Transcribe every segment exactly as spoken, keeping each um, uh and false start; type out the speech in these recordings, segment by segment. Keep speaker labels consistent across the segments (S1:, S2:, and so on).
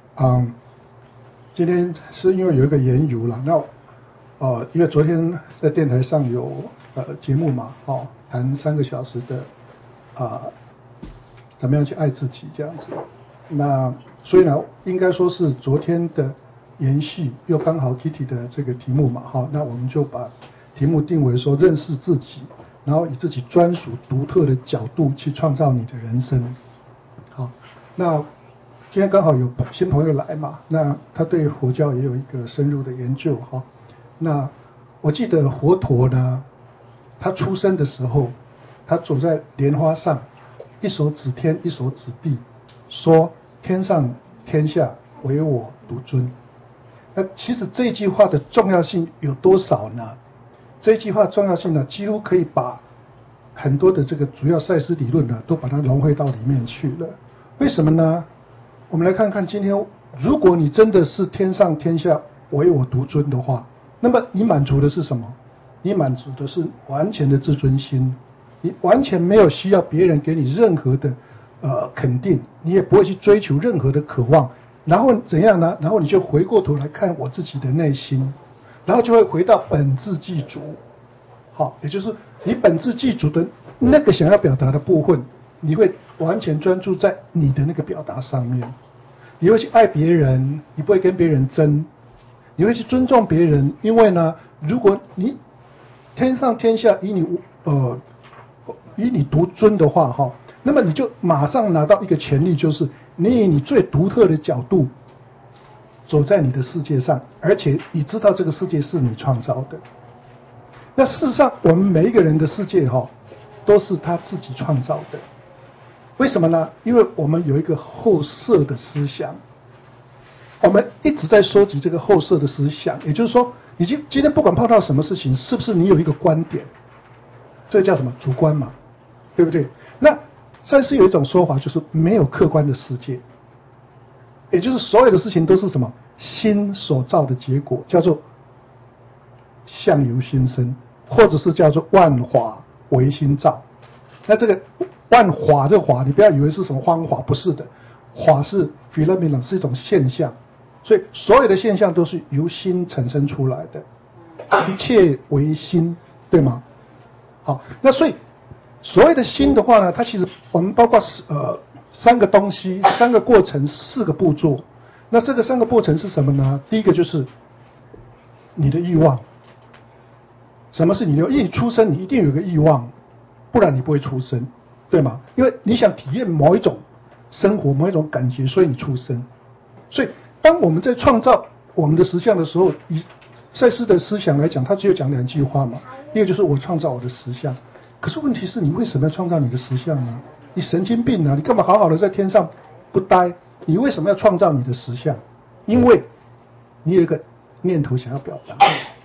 S1: 嗯，今天是因为有一个缘由了，那呃，因为昨天在电台上有呃节目嘛，哦，谈三个小时的啊、呃，怎么样去爱自己这样子。那所以呢，应该说是昨天的延续，又刚好 Kitty 的这个题目嘛，哈、哦，那我们就把题目定为说认识自己，然后以自己专属独特的角度去创造你的人生。好，那今天刚好有新朋友来嘛，那他对佛教也有一个深入的研究哈。那我记得佛陀呢，他出生的时候，他走在莲花上，一手指天，一手指地，说天上天下唯我独尊。那其实这一句话的重要性有多少呢？这一句话重要性呢，几乎可以把很多的这个主要赛斯理论呢，都把它融汇到里面去了。为什么呢？我们来看看今天，如果你真的是天上天下唯我独尊的话，那么你满足的是什么？你满足的是完全的自尊心，你完全没有需要别人给你任何的呃肯定，你也不会去追求任何的渴望，然后怎样呢？然后你就回过头来看我自己的内心，然后就会回到本自具足。好，也就是你本自具足的那个想要表达的部分，你会完全专注在你的那个表达上面，你会去爱别人，你不会跟别人争，你会去尊重别人，因为呢，如果你天上天下以你呃以你独尊的话哈，那么你就马上拿到一个权利，就是你以你最独特的角度走在你的世界上，而且你知道这个世界是你创造的。那事实上，我们每一个人的世界哈，都是他自己创造的。为什么呢？因为我们有一个后设的思想，我们一直在收集这个后设的思想，也就是说，你今今天不管碰到什么事情，是不是你有一个观点？这叫什么？主观嘛，对不对？那赛斯有一种说法，就是没有客观的世界，也就是所有的事情都是什么？心所造的结果，叫做相由心生，或者是叫做万法唯心造。那这个万法，这个法你不要以为是什么方法，不是的，法是 phenomenon， 是一种现象，所以所有的现象都是由心产生出来的，一切为心，对吗？好，那所以所谓的心的话呢，它其实我们包括呃三个东西、三个过程、四个步骤。那这个三个过程是什么呢？第一个就是你的欲望。什么是你的？因为你出生，你一定有个欲望，不然你不会出生，对吗？因为你想体验某一种生活、某一种感觉，所以你出生。所以，当我们在创造我们的实相的时候，以赛斯的思想来讲，他只有讲两句话嘛。一个就是我创造我的实相，可是问题是你为什么要创造你的实相呢？你神经病啊！你干嘛好好的在天上不待？你为什么要创造你的实相？因为你有一个念头想要表达。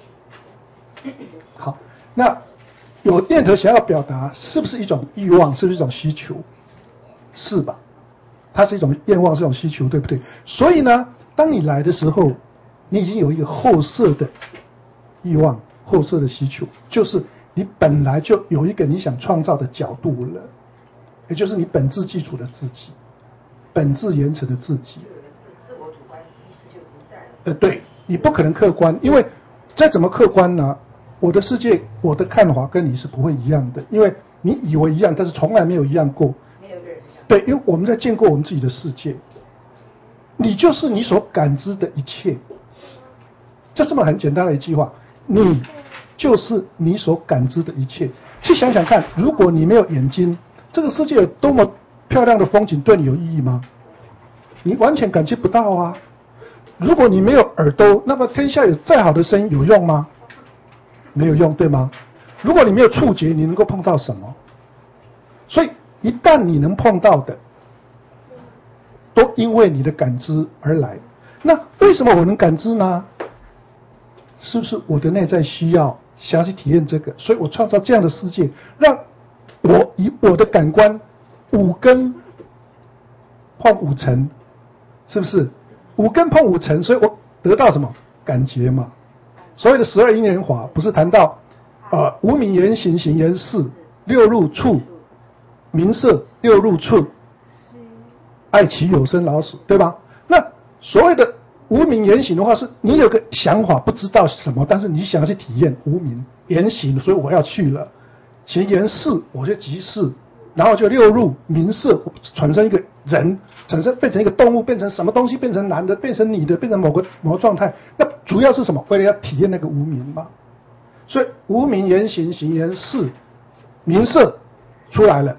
S1: 好，那有念头想要表达，是不是一种欲望？是不是一种需求？是吧？它是一种愿望，是一种需求，对不对？所以呢，当你来的时候，你已经有一个后设的欲望、后设的需求，就是你本来就有一个你想创造的角度了，也就是你本质基础的自己，本质原成的自己。
S2: 自我主观意识就已经在了。
S1: 呃，对，你不可能客观，因为再怎么客观呢？我的世界，我的看法跟你是不会一样的，因为你以为一样，但是从来没有一样过。
S2: 没有一个人一样。
S1: 对，因为我们在建构我们自己的世界，你就是你所感知的一切。就这么很简单的一句话，你就是你所感知的一切。去想想看，如果你没有眼睛，这个世界有多么漂亮的风景，对你有意义吗？你完全感觉不到啊。如果你没有耳朵，那么天下有再好的声音有用吗？没有用，对吗？如果你没有触觉，你能够碰到什么？所以一旦你能碰到的，都因为你的感知而来。那为什么我能感知呢？是不是我的内在需要想要去体验这个，所以我创造这样的世界，让我以我的感官五根碰五尘，是不是？五根碰五尘，所以我得到什么感觉嘛？所谓的十二因缘法，不是谈到呃无明缘行，行缘事，六入处，名色六入处，爱其有生老死，对吧？那所谓的无明言行的话，是你有个想法不知道什么，但是你想要去体验无明言行，所以我要去了。行言识，我就即是，然后就六入名色，产生一个人，产生变成一个动物，变成什么东西，变成男的，变成女的，变成某个某个状态。那主要是什么？为了要体验那个无明嘛。所以无明言行，行言识，名色出来了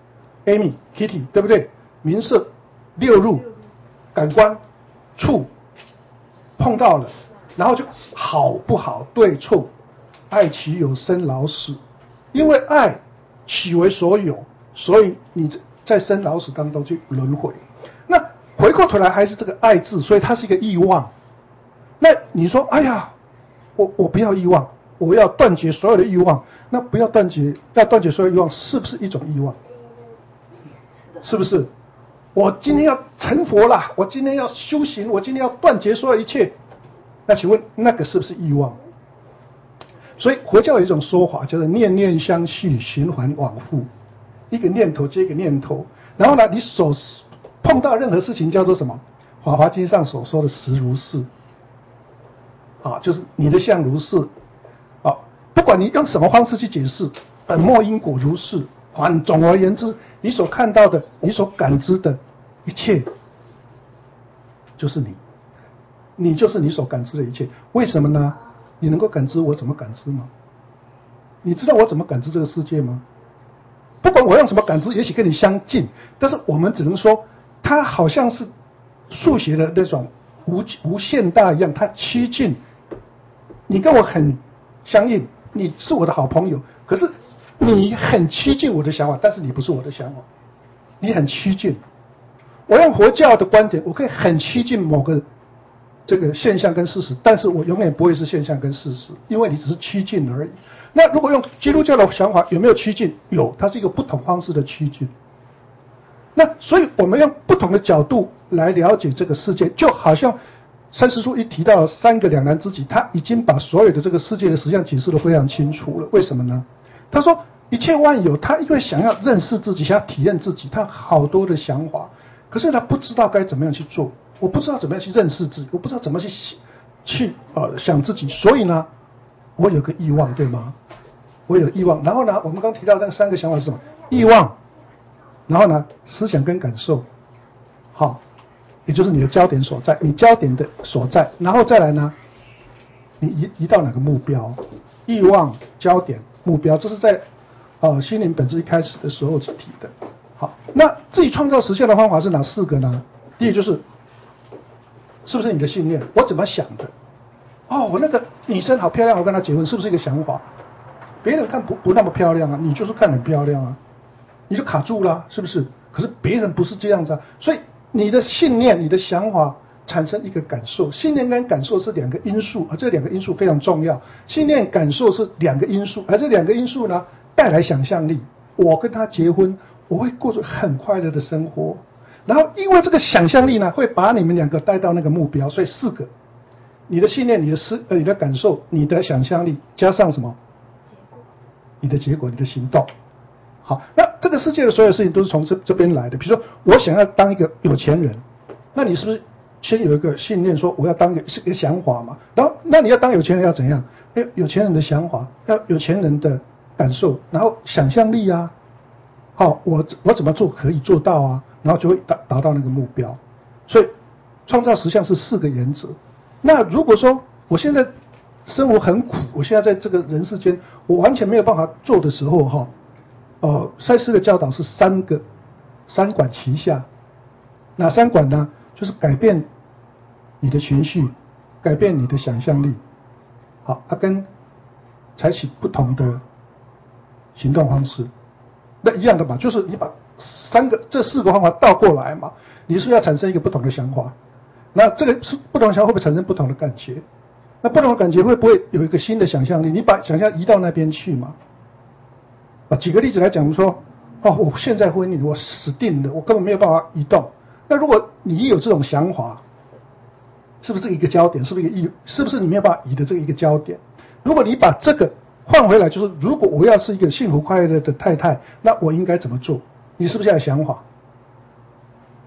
S1: ，Amy、Kitty， 对不对？名色六入，感官触碰到了，然后就好不好对错，爱其有生老死，因为爱起为所有，所以你在生老死当中去轮回。那回过头来还是这个爱字，所以它是一个欲望。那你说，哎呀，我我不要欲望，我要断绝所有的欲望。那不要断绝，要断绝所有欲望，是不是一种欲望？是不是？我今天要成佛啦，我今天要修行，我今天要断绝所有一切。那请问那个是不是欲望？所以佛教有一种说法，叫做念念相续，循环往复，一个念头接一个念头。然后呢，你所碰到任何事情叫做什么？《法华经》上所说的实如是，啊，就是你的相如是，啊，不管你用什么方式去解释，本末因果如是。反总而言之，你所看到的，你所感知的一切，就是你，你就是你所感知的一切。为什么呢？你能够感知我怎么感知吗？你知道我怎么感知这个世界吗？不管我用什么感知，也许跟你相近，但是我们只能说，它好像是数学的那种无无限大一样，它趋近。你跟我很相应，你是我的好朋友，可是你很趋近我的想法，但是你不是我的想法，你很趋近。我用佛教的观点，我可以很趋近某个这个现象跟事实，但是我永远不会是现象跟事实，因为你只是趋近而已。那如果用基督教的想法，有没有趋近？有，它是一个不同方式的趋近。那所以我们用不同的角度来了解这个世界，就好像三师叔一提到三个两难之极，他已经把所有的这个世界的实相解释得非常清楚了。为什么呢？他说一切万有，他因为想要认识自己，想要体验自己，他好多的想法，可是他不知道该怎么样去做，我不知道怎么样去认识自己，我不知道怎么去去呃想自己，所以呢，我有个欲望，对吗？我有欲望，然后呢，我们刚提到那三个想法是什么？欲望，然后呢，思想跟感受，好，也就是你的焦点所在，你焦点的所在，然后再来呢，你移移到哪个目标？欲望、焦点、目标，这是在呃心灵本质一开始的时候提的。好，那自己创造实相的方法是哪四个呢？第一就是，是不是你的信念？我怎么想的？哦，我那个女生好漂亮，我跟她结婚，是不是一个想法？别人看不不那么漂亮啊，你就是看很漂亮啊，你就卡住了，是不是？可是别人不是这样子啊，所以你的信念、你的想法产生一个感受，信念跟感受是两个因素，而这两个因素非常重要。信念、感受是两个因素，而这两个因素呢，带来想象力。我跟他结婚，我会过着很快乐的生活，然后因为这个想象力呢，会把你们两个带到那个目标。所以四个，你的信念、你的思、呃、你的感受、你的想象力，加上什么？你的结果，你的行动。好，那这个世界的所有事情都是从这这边来的。比如说，我想要当一个有钱人，那你是不是先有一个信念，说我要当一个是一个想法嘛？然后，那你要当有钱人要怎样？哎，有钱人的想法，要有钱人的感受，然后想象力啊。好，我我怎么做可以做到啊？然后就会达达到那个目标。所以，创造实相是四个原则。那如果说我现在生活很苦，我现在在这个人世间，我完全没有办法做的时候，哈，呃，赛斯的教导是三个，三管齐下。哪三管呢？就是改变你的情绪，改变你的想象力，好，它、啊、跟采取不同的行动方式，那一样的嘛，就是你把三个这四个方法倒过来嘛，你是不是要产生一个不同的想法？那这个是不同的想法会不会产生不同的感觉？那不同的感觉会不会有一个新的想象力？你把想象移到那边去嘛？啊，举个例子来讲，说，哦，我现在婚姻我死定了，我根本没有办法移动。那如果你有这种想法，是不是一个焦点？是不是一个移？是不是你没有办法移的这个一个焦点？如果你把这个换回来，就是如果我要是一个幸福快乐的太太，那我应该怎么做？你是不是要有想法？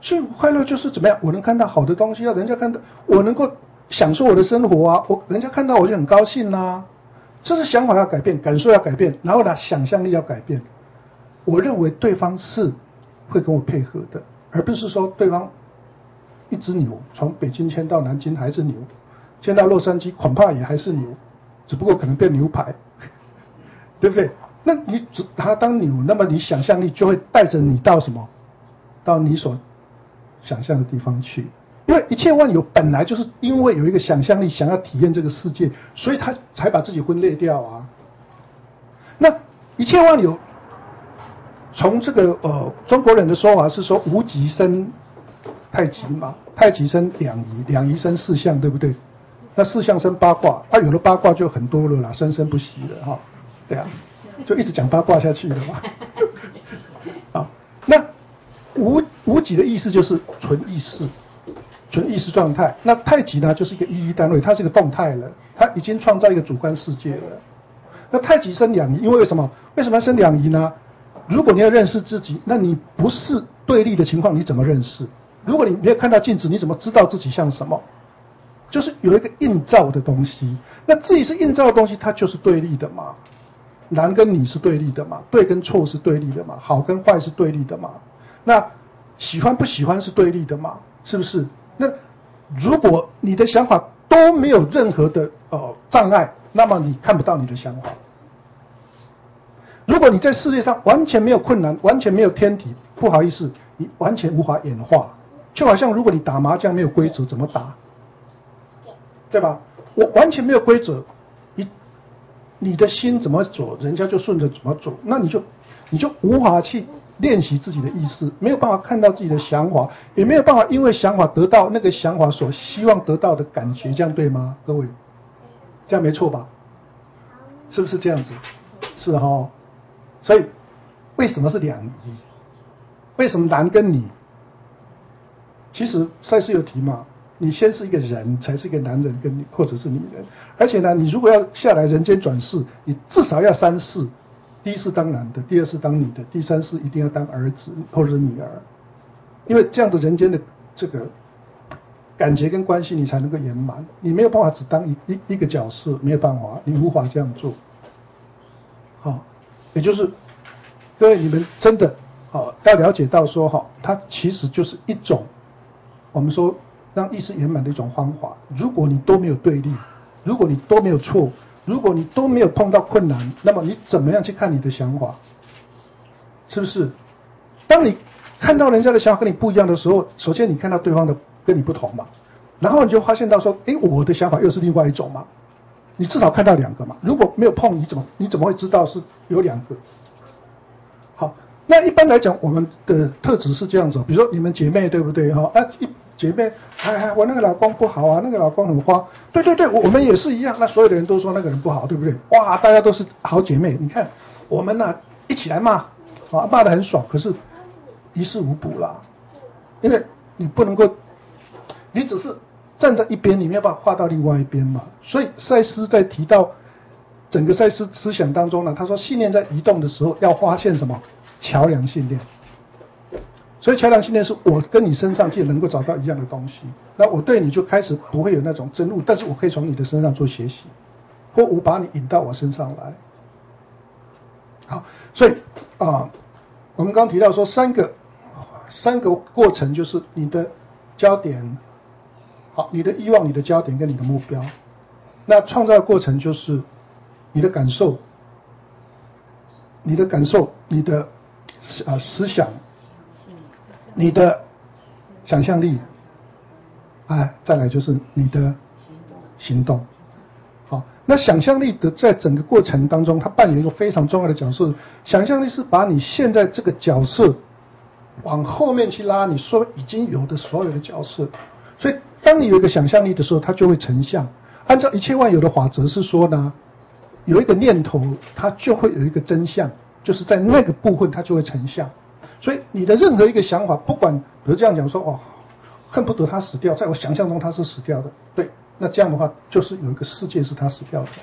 S1: 幸福快乐就是怎么样？我能看到好的东西啊，人家看到我能够享受我的生活啊，我人家看到我就很高兴啦、啊。这是想法要改变，感受要改变，然后呢，想象力要改变。我认为对方是会跟我配合的，而不是说对方一只牛从北京迁到南京还是牛，迁到洛杉矶恐怕也还是牛，只不过可能变牛排，对不对？那你只把它当牛，那么你想象力就会带着你到什么？到你所想象的地方去。因为一切万有本来就是因为有一个想象力，想要体验这个世界，所以他才把自己分裂掉啊。那一切万有，从这个呃中国人的说法是说无极生太极嘛，太极生两仪，两仪生四象，对不对？那四象生八卦，啊有了八卦就很多了啦，生生不息了哈、哦，对啊，就一直讲八卦下去了嘛。啊，那无无极的意思就是纯意识。纯意识状态，那太极呢，就是一个意义单位，它是一个动态了，它已经创造一个主观世界了。那太极生两仪，因为为什么？为什么要生两仪呢？如果你要认识自己，那你不是对立的情况，你怎么认识？如果你没有看到镜子，你怎么知道自己像什么？就是有一个映照的东西，那自己是映照的东西，它就是对立的嘛。男跟女是对立的嘛，对跟错是对立的嘛，好跟坏是对立的嘛。那喜欢不喜欢是对立的嘛，是不是？那如果你的想法都没有任何的呃障碍，那么你看不到你的想法。如果你在世界上完全没有困难，完全没有天敌，不好意思，你完全无法演化。就好像如果你打麻将没有规则，怎么打？对吧？我完全没有规则，你你的心怎么走，人家就顺着怎么走，那你就你就无法去练习自己的意识，没有办法看到自己的想法，也没有办法因为想法得到那个想法所希望得到的感觉，这样对吗？各位，这样没错吧？是不是这样子？是哦。所以为什么是两仪？为什么男跟女？其实赛斯有提嘛，你先是一个人，才是一个男人跟你或者是女人。而且呢，你如果要下来人间转世，你至少要三世。第一世当男的，第二世当女的，第三世一定要当儿子或者是女儿，因为这样的人间的这个感觉跟关系你才能够圆满。你没有办法只当一一一个角色，没有办法，你无法这样做。好、哦，也就是各位你们真的好、哦、要了解到说哈、哦，它其实就是一种我们说让意识圆满的一种方法。如果你都没有对立，如果你都没有错。如果你都没有碰到困难，那么你怎么样去看你的想法？是不是？当你看到人家的想法跟你不一样的时候，首先你看到对方的跟你不同嘛，然后你就发现到说，诶，我的想法又是另外一种嘛。你至少看到两个嘛。如果没有碰，你怎么你怎么会知道是有两个？好，那一般来讲，我们的特质是这样子，比如说你们姐妹对不对哈？啊一。姐妹，哎哎，我那个老公不好啊，那个老公很花。对对对，我们也是一样。那所有的人都说那个人不好，对不对？哇，大家都是好姐妹。你看我们呢、啊，一起来骂，啊，骂得很爽，可是于事无补啦。因为你不能够，你只是站在一边，你没有办法跨到另外一边嘛。所以赛斯在提到整个赛斯思想当中呢，他说信念在移动的时候要发现什么桥梁信念。所以桥梁信念是我跟你身上就能够找到一样的东西，那我对你就开始不会有那种憎恶，但是我可以从你的身上做学习，或我把你引到我身上来。好，所以啊、呃，我们刚提到说三个三个过程，就是你的焦点，好，你的欲望、你的焦点跟你的目标。那创造的过程就是你的感受，你的感受，你的啊、呃、思想。你的想象力，哎，再来就是你的行动。好，那想象力的在整个过程当中，它扮演一个非常重要的角色。想象力是把你现在这个角色往后面去拉，你说已经有的所有的角色。所以，当你有一个想象力的时候，它就会成像。按照一切万有的法则是说呢，有一个念头，它就会有一个真相，就是在那个部分它就会成像。所以你的任何一个想法，不管比如这样讲说哦，恨不得他死掉，在我想象中他是死掉的，对，那这样的话就是有一个世界是他死掉的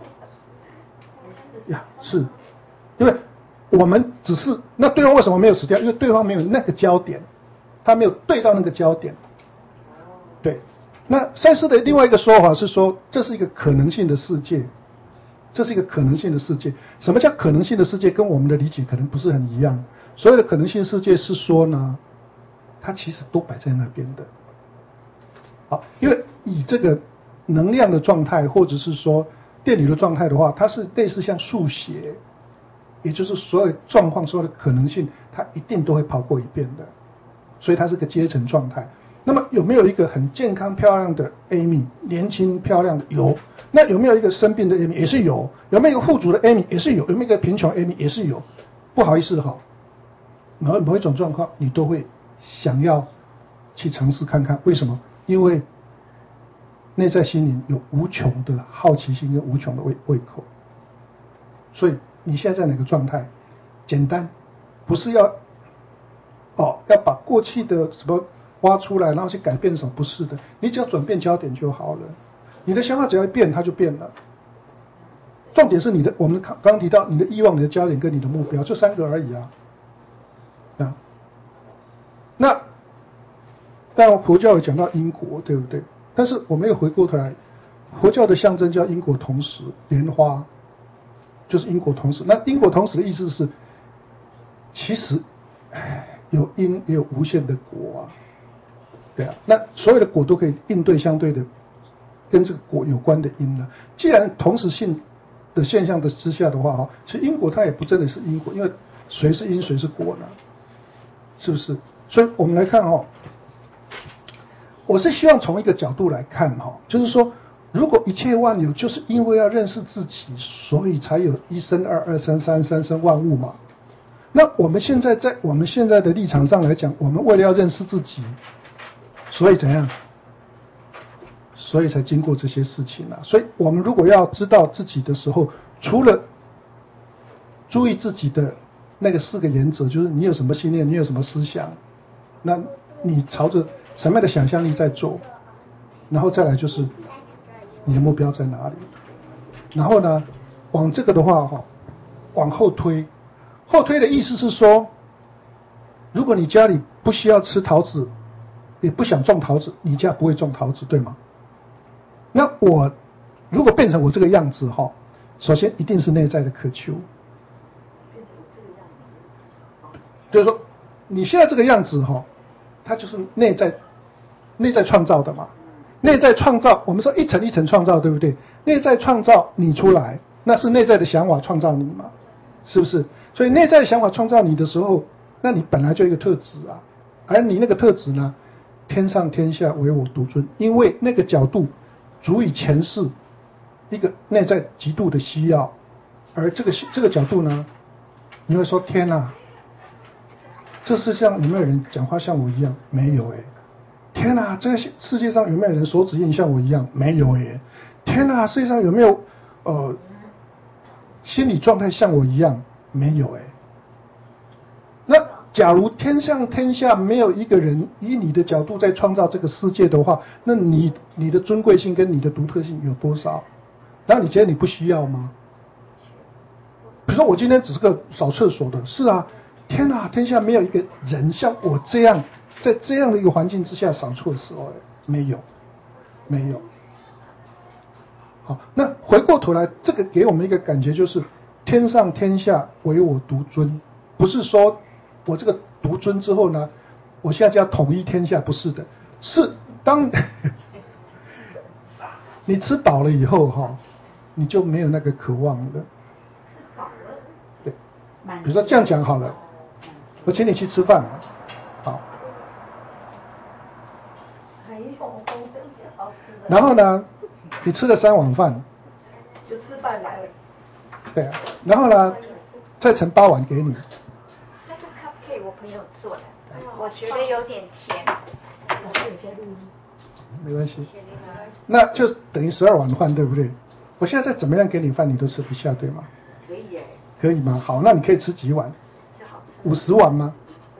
S1: 呀，是，因为我们只是那对方为什么没有死掉？因为对方没有那个焦点， 它没有对到那个焦点。对，那赛斯的另外一个说法是说，这是一个可能性的世界，这是一个可能性的世界。什么叫可能性的世界？跟我们的理解可能不是很一样。所谓的可能性世界是说呢，它其实都摆在那边的。好，因为以这个能量的状态，或者是说电流的状态的话，它是类似像数学，也就是所有状况、所有的可能性，它一定都会跑过一遍的，所以它是个阶层状态。那么有没有一个很健康漂亮的 Amy， 年轻漂亮的有？那有没有一个生病的 Amy 也是有？有没有一个富足的 Amy 也是有？有没有一个贫穷 Amy 也是有？不好意思哈，某某一种状况你都会想要去尝试看看，为什么？因为内在心灵有无穷的好奇心跟无穷的胃胃口，所以你现在在哪个状态？简单，不是要哦要把过去的什么挖出来，然后去改变什么？不是的，你只要转变焦点就好了。你的想法只要一变，它就变了。重点是你的，我们刚刚提到你的欲望、你的焦点跟你的目标，就三个而已啊。啊，那当然佛教有讲到因果，对不对？但是我们又回过头来，佛教的象征叫因果同时，莲花就是因果同时。那因果同时的意思是，其实有因也有无限的果啊，对啊。那所有的果都可以应对相对的跟这个果有关的因呢。既然同时性的现象的之下的话，哈，其实因果它也不真的是因果，因为谁是因谁是果呢？是不是？所以我们来看哈。我是希望从一个角度来看哈，就是说，如果一切万有就是因为要认识自己，所以才有一生二，二生三，三生万物嘛。那我们现在在我们现在的立场上来讲，我们为了要认识自己，所以怎样？所以才经过这些事情啊。所以我们如果要知道自己的时候，除了注意自己的那个四个原则，就是你有什么信念，你有什么思想，那你朝着什么样的想象力在做，然后再来就是你的目标在哪里，然后呢，往这个的话哈，往后推，后推的意思是说，如果你家里不需要吃桃子，也不想种桃子，你家不会种桃子，对吗？那我如果变成我这个样子哈，首先一定是内在的渴求，
S2: 变成这个样子，
S1: 就是说你现在这个样子哈，它就是内在内在创造的嘛。内在创造，我们说一层一层创造，对不对？内在创造你出来，那是内在的想法创造你嘛，是不是？所以内在的想法创造你的时候，那你本来就有一个特质啊，而你那个特质呢，天上天下唯我独尊，因为那个角度足以诠释一个内在极度的需要，而这个这个角度呢，你会说天哪，这世界上有没有人讲话像我一样？没有哎。天哪，这个世界上有没有人手指印像我一样？没有哎。天哪，世界上有没有呃心理状态像我一样？没有哎。那假如天上天下没有一个人以你的角度在创造这个世界的话，那你你的尊贵性跟你的独特性有多少？然后你觉得你不需要吗？比如说我今天只是个扫厕所的，是啊，天哪，天下没有一个人像我这样。在这样的一个环境之下扫错的时候，没有，没有。好，那回过头来，这个给我们一个感觉就是，天上天下唯我独尊，不是说我这个独尊之后呢，我现在就要统一天下，不是的，是当你吃饱了以后哈，你就没有那个渴望了。
S2: 吃饱了。
S1: 对，比如说这样讲好了，我请你去吃饭，好。然后呢，你吃了三碗饭，
S2: 就吃饭来了。
S1: 对啊，然后呢，再盛八碗给你。
S3: 那个 cupcake 我朋友做的，我觉得有点甜。
S1: 没关系，那就等于十二碗饭，对不对？我现在再怎么样给你饭，你都吃不下，对吗？
S2: 可以耶。
S1: 可以吗？好，那你可以吃几碗？
S2: 就好吃。
S1: 五十碗吗？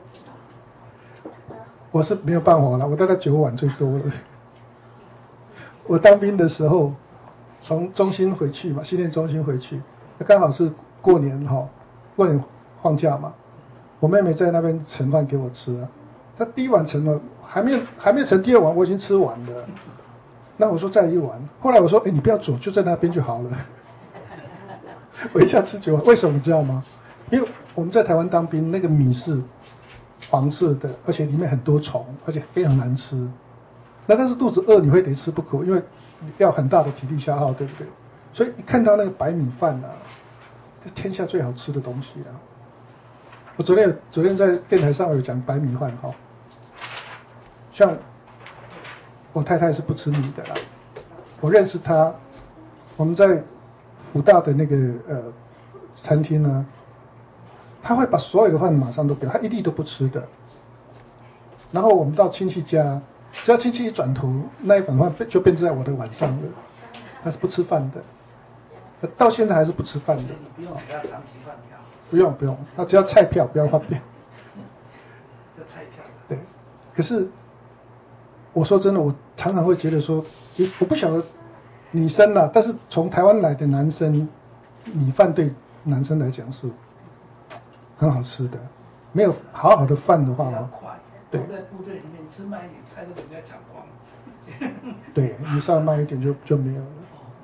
S1: 我是没有办法了，我大概九碗最多了。我当兵的时候，从中心回去嘛，训练中心回去，刚好是过年哈，过年放假嘛，我妹妹在那边盛饭给我吃啊， 他第一碗盛了，还没有还没有盛第二碗，我已经吃完了。那我说再一碗，后来我说，哎，你不要走，就在那边就好了。我一下吃九碗，为什么知道吗？因为我们在台湾当兵，那个米是黄色的，而且里面很多虫，而且非常难吃。那但是肚子饿你会得吃不可，因为要很大的体力消耗，对不对？所以一看到那个白米饭啊，这天下最好吃的东西啊！我昨天昨天在电台上有讲白米饭哈，像我太太是不吃米的啦，我认识她，我们在福大的那个呃餐厅呢，她会把所有的饭马上都给我，她一粒都不吃的。然后我们到亲戚家，只要亲戚一转头，那一碗饭就变成在我的碗上了，她是不吃饭的，到现在还是不吃饭的。
S4: 你不用给他长期饭票。
S1: 不用不用，他只要菜票，不要饭票。
S4: 这菜票。
S1: 对，可是我说真的，我常常会觉得说，我不晓得女生啊，但是从台湾来的男生，米饭对男生来讲是很好吃的，没有好好的饭的话啊，对，
S4: 在部队里面吃慢一点，菜都被人家抢光。
S1: 对，你稍微慢一点就就没有了。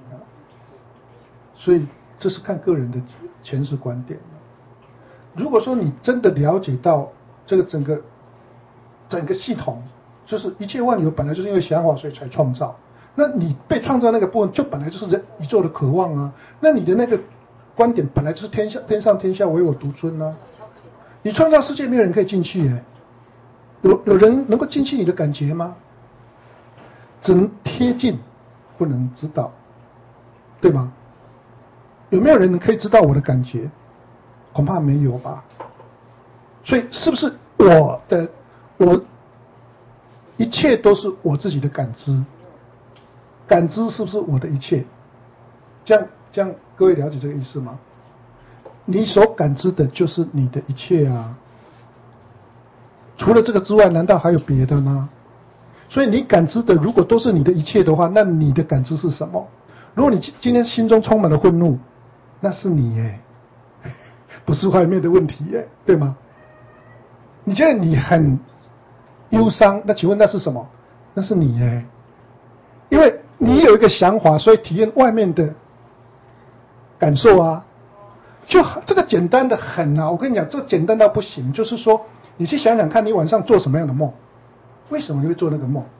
S1: 所以这是看个人的前世观点。如果说你真的了解到这个整个整个系统，就是一切万有本来就是因为想法所以才创造，那你被创造那个部分就本来就是人宇宙的渴望啊，那你的那个观点本来就是天下天上天下唯我独尊啊，你创造世界没有人可以进去耶，有有人能够进去你的感觉吗？只能贴近，不能知道，对吗？有没有人可以知道我的感觉？恐怕没有吧。所以是不是我的我一切都是我自己的感知？感知是不是我的一切？这样这样，各位了解这个意思吗？你所感知的就是你的一切啊。除了这个之外，难道还有别的呢？所以你感知的如果都是你的一切的话，那你的感知是什么？如果你今天心中充满了愤怒，那是你耶，不是外面的问题耶，对吗？你觉得你很忧伤，那请问那是什么？那是你耶，因为你有一个想法，所以体验外面的感受啊。就这个简单的很啊，我跟你讲，这个简单到不行。就是说，你去想想看，你晚上做什么样的梦？为什么你会做那个梦？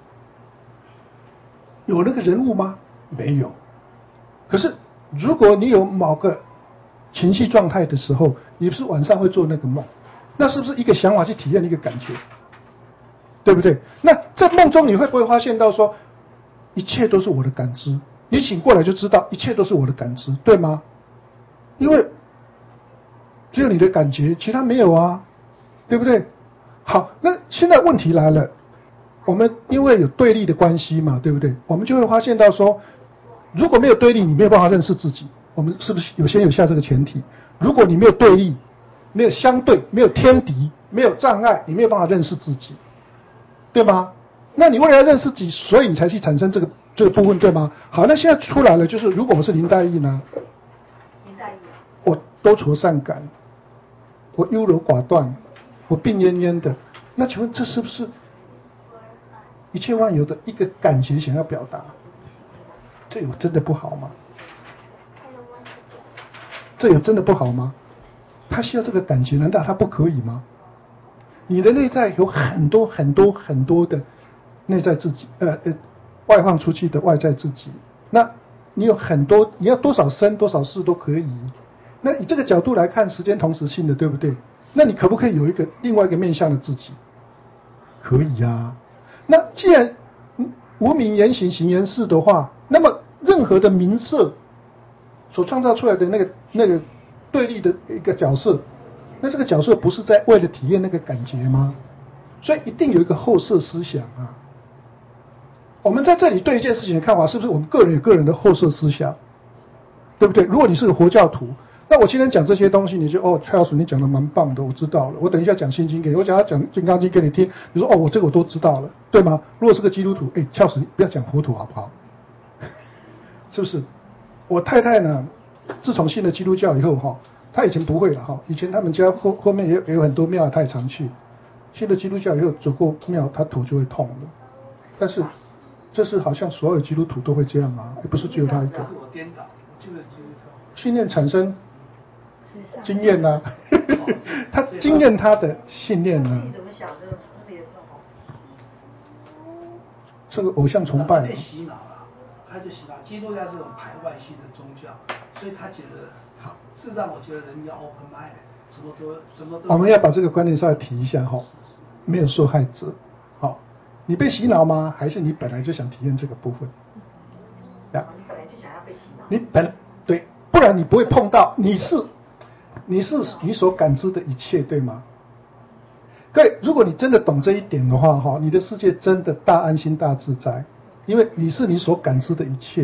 S1: 有那个人物吗？没有。可是如果你有某个情绪状态的时候，你是不是晚上会做那个梦？那是不是一个想法去体验一个感觉？对不对？那在梦中你会不会发现到说，一切都是我的感知？你醒过来就知道一切都是我的感知，对吗？因为只有你的感觉，其他没有啊，对不对？好，那现在问题来了，我们因为有对立的关系嘛，对不对？我们就会发现到说，如果没有对立，你没有办法认识自己。我们是不是有先有下这个前提？如果你没有对立，没有相对，没有天敌，没有障碍，你没有办法认识自己，对吗？那你为了要认识自己，所以你才去产生这个这个部分，对吗？好，那现在出来了，就是如果我是林黛玉呢？
S2: 林黛玉，
S1: 我多愁善感，我优柔寡断，我病恹恹的，那请问这是不是一切万有的一个感觉想要表达？这有真的不好吗？这有真的不好吗？他需要这个感觉，难道他不可以吗？你的内在有很多很多很多的内在自己，呃呃，外放出去的外在自己。那你有很多，你要多少生多少世都可以。那以这个角度来看，时间同时性的，对不对？那你可不可以有一个另外一个面向的自己？可以啊。那既然无名言行行言事的话，那么任何的名色所创造出来的那个那个对立的一个角色，那这个角色不是在为了体验那个感觉吗？所以一定有一个后设思想啊。我们在这里对一件事情的看法，是不是我们个人有个人的后设思想，对不对？如果你是个佛教徒，那我今天讲这些东西，你就哦，蔡老师你讲的蛮棒的，我知道了。我等一下讲心经给你，我讲要讲金刚经给你听，你说哦，我这个我都知道了，对吗？如果是个基督徒，哎，蔡老师你不要讲佛陀好不好？是不是？我太太呢，自从信了基督教以后哈，她以前不会了哈，以前他们家后后面也也有很多庙，她也常去。 信了基督教以后走过庙，他头就会痛了。但是这是好像所有基督徒都会这样啊，也不是只有他一个。
S4: 我颠倒，我记得基督教。
S1: 信念产生经验啊，他经验他的信念啊。
S2: 你怎么想这个特别重？
S1: 这个偶像崇拜。
S4: 被洗脑了，他就洗脑。基督教是种排外性的宗教，所以他觉得好，是让我觉得人要 open mind， 什么都什么都。
S1: 我们要把这个观念稍微提一下哈，没有受害者，好，你被洗脑吗？还是你本来就想体验这个部分？
S2: 呀，你本来就想要被洗脑。
S1: 你本对，不然你不会碰到，你是你是你所感知的一切，对吗？各位，如果你真的懂这一点的话，哈，你的世界真的大安心大自在，因为你是你所感知的一切。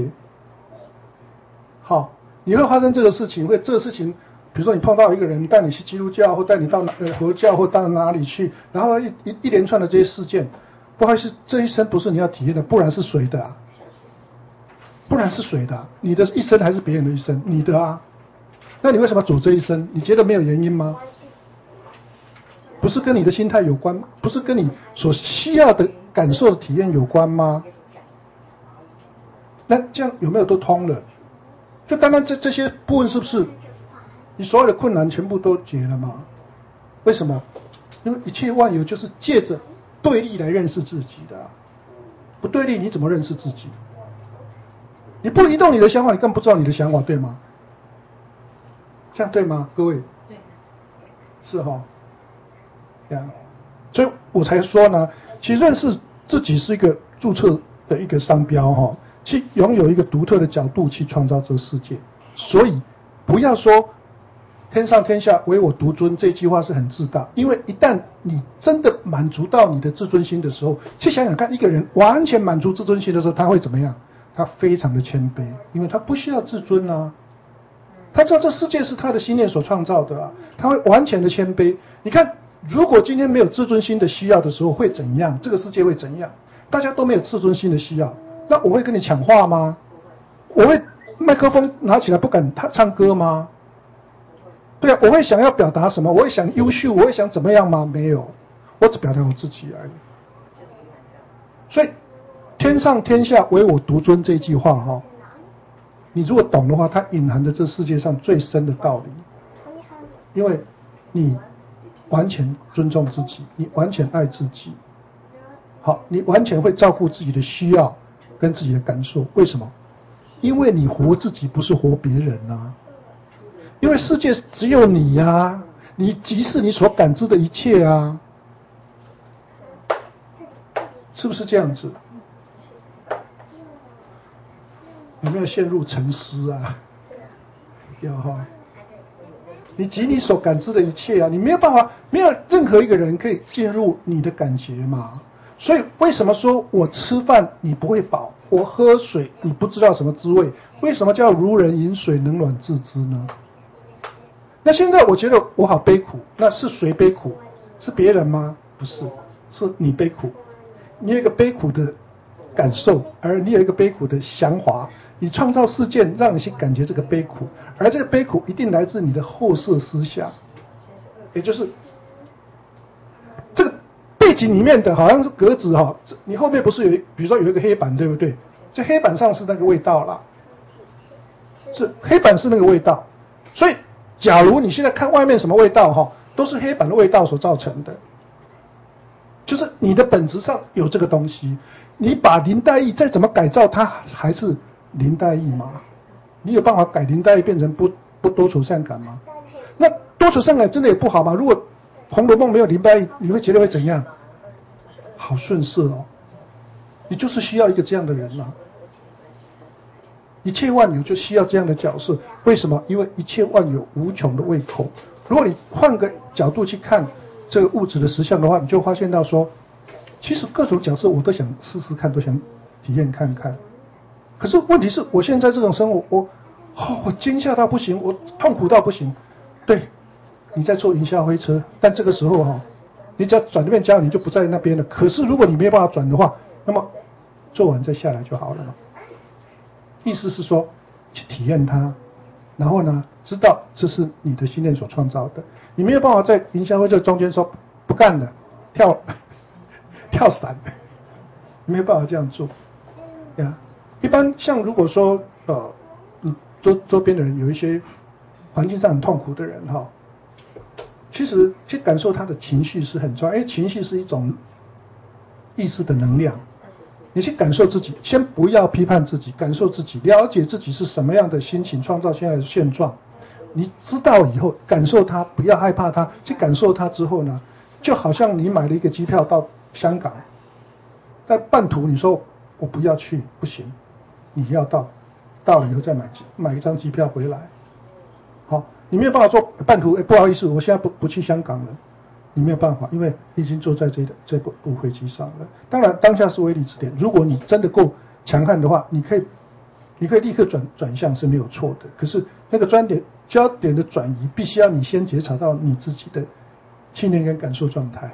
S1: 好，你会发生这个事情，会这个事情，比如说你碰到一个人带你去基督教，或带你到呃佛教，或到哪里去，然后一一一连串的这些事件，不好意思，这一生不是你要体验的，不然是谁的啊？不然是谁的啊？你的一生还是别人的一生？你的啊？那你为什么走这一生？你觉得没有原因吗？不是跟你的心态有关，不是跟你所需要的感受的体验有关吗？那这样有没有都通了？就单单这这些部分是不是你所有的困难全部都解了吗？为什么？因为一切万有就是借着对立来认识自己的、啊，不对立你怎么认识自己？你不移动你的想法，你更不知道你的想法，对吗？这样对吗，各位？
S2: 对，
S1: 是哈、哦。这样，所以我才说呢，其实认识自己是一个注册的一个商标哈、哦，去拥有一个独特的角度去创造这个世界。所以不要说天上天下唯我独尊这句话是很自大，因为一旦你真的满足到你的自尊心的时候，去想想看，一个人完全满足自尊心的时候，他会怎么样？他非常的谦卑，因为他不需要自尊啊。他知道这世界是他的心念所创造的啊，他会完全的谦卑。你看，如果今天没有自尊心的需要的时候，会怎样？这个世界会怎样？大家都没有自尊心的需要，那我会跟你抢话吗？我会麦克风拿起来不敢他唱歌吗？对啊，我会想要表达什么？我会想优秀，我会想怎么样吗？没有，我只表达我自己而已。所以天上天下唯我独尊这句话哈、哦，你如果懂的话，它隐含着这世界上最深的道理。因为你完全尊重自己，你完全爱自己，好，你完全会照顾自己的需要跟自己的感受。为什么？因为你活自己，不是活别人啊。因为世界只有你呀、啊，你即是你所感知的一切啊，是不是这样子？有没有陷入沉思啊？有哈。你及你所感知的一切啊，你没有办法，没有任何一个人可以进入你的感觉嘛。所以为什么说我吃饭你不会饱，我喝水你不知道什么滋味？为什么叫如人饮水，冷暖自知呢？那现在我觉得我好悲苦，那是谁悲苦？是别人吗？不是，是你悲苦。你有一个悲苦的感受，而你有一个悲苦的想法，你创造事件让你去感觉这个悲苦，而这个悲苦一定来自你的后设思想，也就是这个背景里面的好像是格子哈、哦，你后面不是有比如说有一个黑板，对不对？这黑板上是那个味道啦，是黑板是那个味道，所以假如你现在看外面什么味道哈、哦，都是黑板的味道所造成的。就是你的本质上有这个东西，你把林黛玉再怎么改造，它还是林黛玉吗？你有办法改林黛玉变成不不多愁善感吗？那多愁善感真的也不好吗？如果《红楼梦》没有林黛玉，你会觉得会怎样？好顺势哦，你就是需要一个这样的人啊。一切万有就需要这样的角色，为什么？因为一切万有无穷的胃口。如果你换个角度去看这个物质的实相的话，你就发现到说，其实各种角色我都想试试看，都想体验看看。可是问题是我现在这种生活，我哦，我惊吓到不行，我痛苦到不行。对，你在坐云霄飞车，但这个时候哈、哦，你只要转那边加油，你就不在那边了。可是如果你没办法转的话，那么做完再下来就好了嘛。意思是说，去体验它，然后呢，知道这是你的心念所创造的。你没有办法在云霄飞车中间说不干了， 跳跳伞，没有办法这样做呀。一般像如果说呃，周周边的人有一些环境上很痛苦的人哈，其实去感受他的情绪是很重要，因为情绪是一种意识的能量。你去感受自己，先不要批判自己，感受自己，了解自己是什么样的心情，创造现在的现状。你知道以后，感受它，不要害怕它，去感受它之后呢，就好像你买了一个机票到香港，在半途你说我不要去，不行，你要到，到了以后再买买一张机票回来。好，你没有办法做半途，哎，不好意思，我现在不不去香港了。你没有办法，因为你已经坐在这这部部飞机上了。当然，当下是威力之点。如果你真的够强悍的话，你可以，你可以立刻转转向是没有错的。可是那个专点焦点的转移，必须要你先觉察到你自己的信念跟感受状态。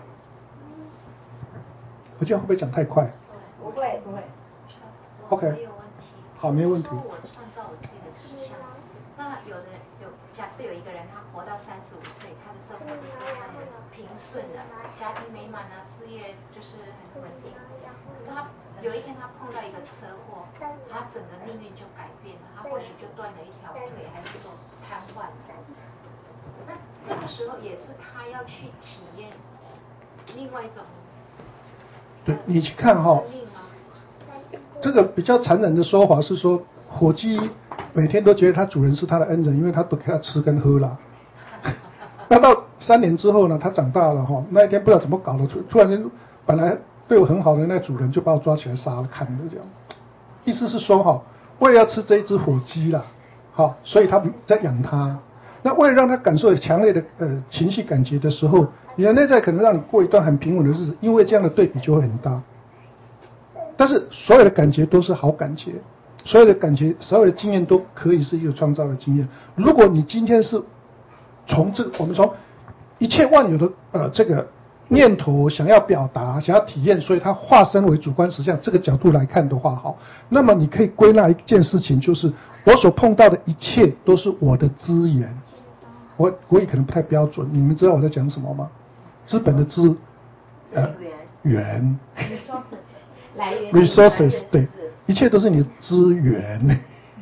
S1: 我这样会不会讲太快？
S2: 不会不会。
S1: OK。
S3: 没有问题。
S1: 好，没有问题。
S3: 说我创造我自己的实相。那有的有，假设有一个人他活到三十五岁，他的生活是很平顺的，家庭美满啊，事业就是很稳定。他有一天他碰到一个车祸，他整个命运就改变了，他或许就断了一条腿，还是说瘫痪了。那这个时候也是他要去体验另外一种。
S1: 对，你去看哈、哦，这个比较残忍的说法是说，火鸡每天都觉得它主人是它的恩人，因为它都给它吃跟喝了。那到三年之后呢，它长大了哈，那一天不知道怎么搞的，突突然间本来对我很好的那主人就把我抓起来杀了，砍了这样。意思是说哈，为了要吃这一只火鸡啦，好，所以他在养它。那为了让它感受强烈的呃情绪感觉的时候，你的内在可能让你过一段很平稳的日子，因为这样的对比就会很大。但是所有的感觉都是好感觉，所有的感觉，所有的经验都可以是一个创造的经验。如果你今天是从这个我们从一切万有的呃这个念头想要表达、想要体验，所以它化身为主观实相这个角度来看的话，好，那么你可以归纳一件事情，就是我所碰到的一切都是我的资源。我国语可能不太标准，你们知道我在讲什么吗？资本的资，呃，源。
S3: 来源
S1: resources 对，一切都是你的资源。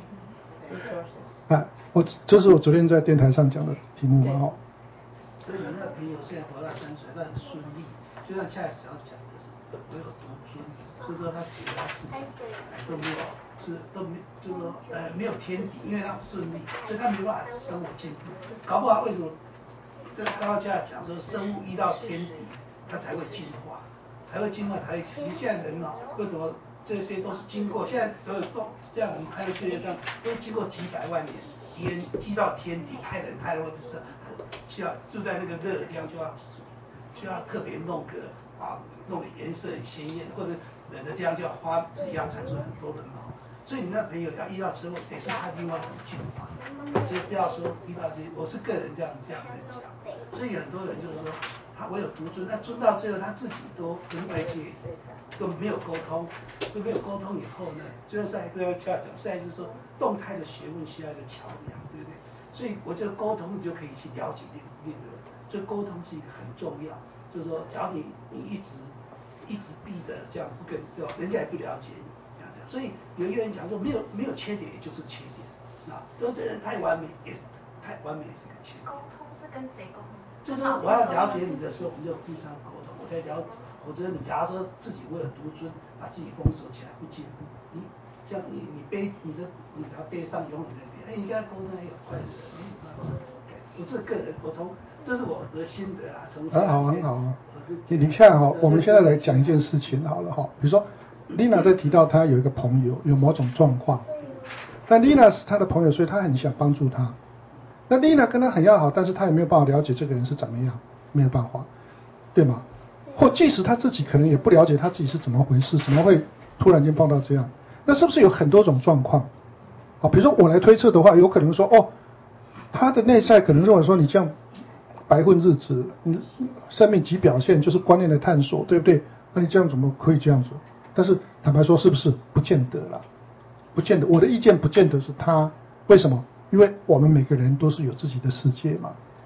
S1: 啊，我这是我昨天在电台上讲的题目嘛，哈。
S4: 所以你那个朋友现在活到三十岁，他很顺利，就像恰只要讲的是，我有独尊，就是说他觉得他自己都没有，是都没，就是说呃没有天敌，因为他不顺利，所以他没办法生活进步。搞不好为什么？这刚刚恰讲说，生物遇到天敌，它才会进化。才会进化，才会。你现在人哦，为什么这些都是经过？现在所有动，这样我们看世界上都经过几百万年烟击到天敌，太冷太热，不是需要住在那个热的地方就要就要特别弄个啊弄个颜色很鲜艳，或者冷的地方就要花自己要产出很多的毛。所以你那朋友要遇到之后，得是他另外一种进化，所以不要说遇到这些，我是个人这样这样的讲。所以很多人就是说。他我有独尊，那尊到最后他自己都跟外界都没有沟通，都没有沟通以后呢，最后赛都要讲，赛是说动态的学问需要一个桥梁，对不对？所以我觉得沟通你就可以去了解那那个，所以沟通是一个很重要，就是说，假如你你一直一直逼着这样不跟，对吧？人家也不了解你，这样这样。所以有一个人讲说，没有没有缺点，也就是缺点，啊，说这人太完美也是太完美也是个缺点。
S3: 沟通是跟谁沟通？
S4: 就是说我要了解你的时候，我们就互相沟通，我才了解。否则你假如说自己为了独尊，把自己封锁起来不进步，你像你你背你的你的背上永远在背，哎，你跟他沟通也有快乐，没有办法。我这个人，我从这是我的心得啊，从
S1: 很好很好啊。你你看哈，我们现在来讲一件事情好了哈，比如说丽娜在提到她有一个朋友有某种状况，但丽娜是她的朋友，所以她很想帮助她。那丽娜跟他很要好，但是他也没有办法了解这个人是怎么样，没有办法，对吗？或即使他自己可能也不了解他自己是怎么回事，怎么会突然间碰到这样？那是不是有很多种状况？好，比如说我来推测的话，有可能说哦，他的内在可能认为说你这样白混日子，你生命即表现就是观念的探索，对不对？那你这样怎么可以这样子？但是坦白说，是不是不见得啦？不见得，我的意见不见得是他，为什么？因为我们每个人都是有自己的世界嘛，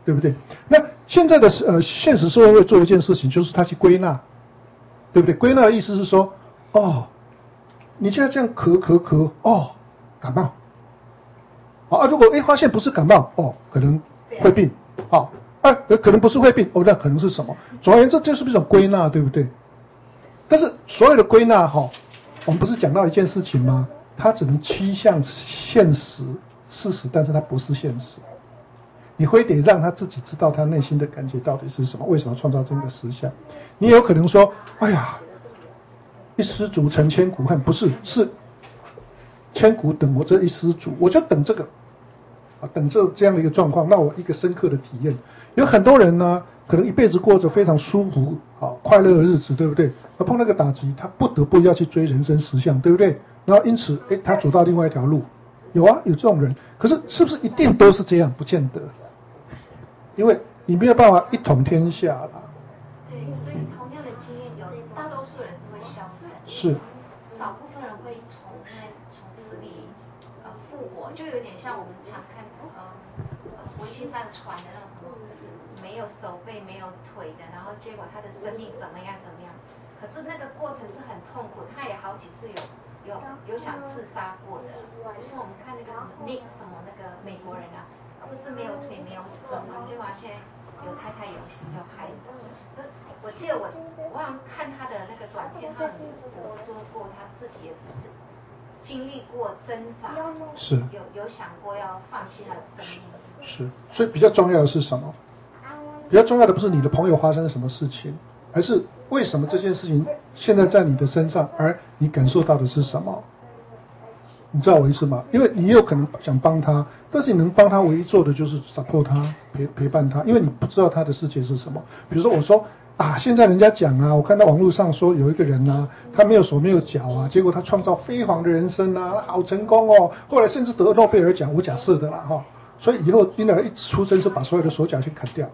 S1: 对不对？那现在的呃现实社会会做一件事情，就是他去归纳，对不对？归纳的意思是说，哦，你现在这样咳咳咳，哦，感冒。啊，如果哎发现不是感冒，哦，可能会病，好、哦，啊，可能不是会病，哦，那可能是什么？总而言之，这是一种归纳，对不对？但是所有的归纳哈、哦，我们不是讲到一件事情吗？它只能趋向现实事实，但是它不是现实。你非得让他自己知道他内心的感觉到底是什么，为什么创造这个实相？你有可能说，哎呀，一失足成千古恨，不是，是千古等我这一失足，我就等这个，啊，等这这样的一个状况，让我一个深刻的体验。有很多人呢，可能一辈子过着非常舒服、啊快乐的日子，对不对？而碰那个打击，他不得不要去追人生实相，对不对？然后因此，哎，他走到另外一条路，有啊，有这种人。可是是不是一定都是这样？不见得。因为你没有办法一统天下啦。
S3: 对，所以同样的经验，有大多数人是会消散，
S1: 是，
S3: 少部分人会从那从死里呃复活，就有点像我们常看呃呃维新上传的那种什么没有手背没有腿的，然后结果他的生命怎么样怎么样，可是那个过程是很痛苦，他也好几次有有有想自杀过的，就是我们看那个什么 Nick 什么那个美国人啊。不是没有腿没有手嘛，结果他现在有太太有有孩子。我记得我我好像看他的那个短片，他有说过他自己也是经历过挣扎，
S1: 是
S3: 有有想过要放弃他的生命。
S1: 是，所以比较重要的是什么？比较重要的不是你的朋友发生了什么事情，而是为什么这件事情现在在你的身上，而你感受到的是什么？你知道我意思吗？因为你有可能想帮他，但是你能帮他唯一做的就是 support 他，陪陪伴他，因为你不知道他的世界是什么。比如说我说啊，现在人家讲啊，我看到网络上说有一个人啊，他没有手没有脚啊，结果他创造辉煌的人生啊，好成功哦，后来甚至得诺贝尔奖，我假设的啦哈、哦。所以以后婴儿一出生就把所有的手脚去砍掉。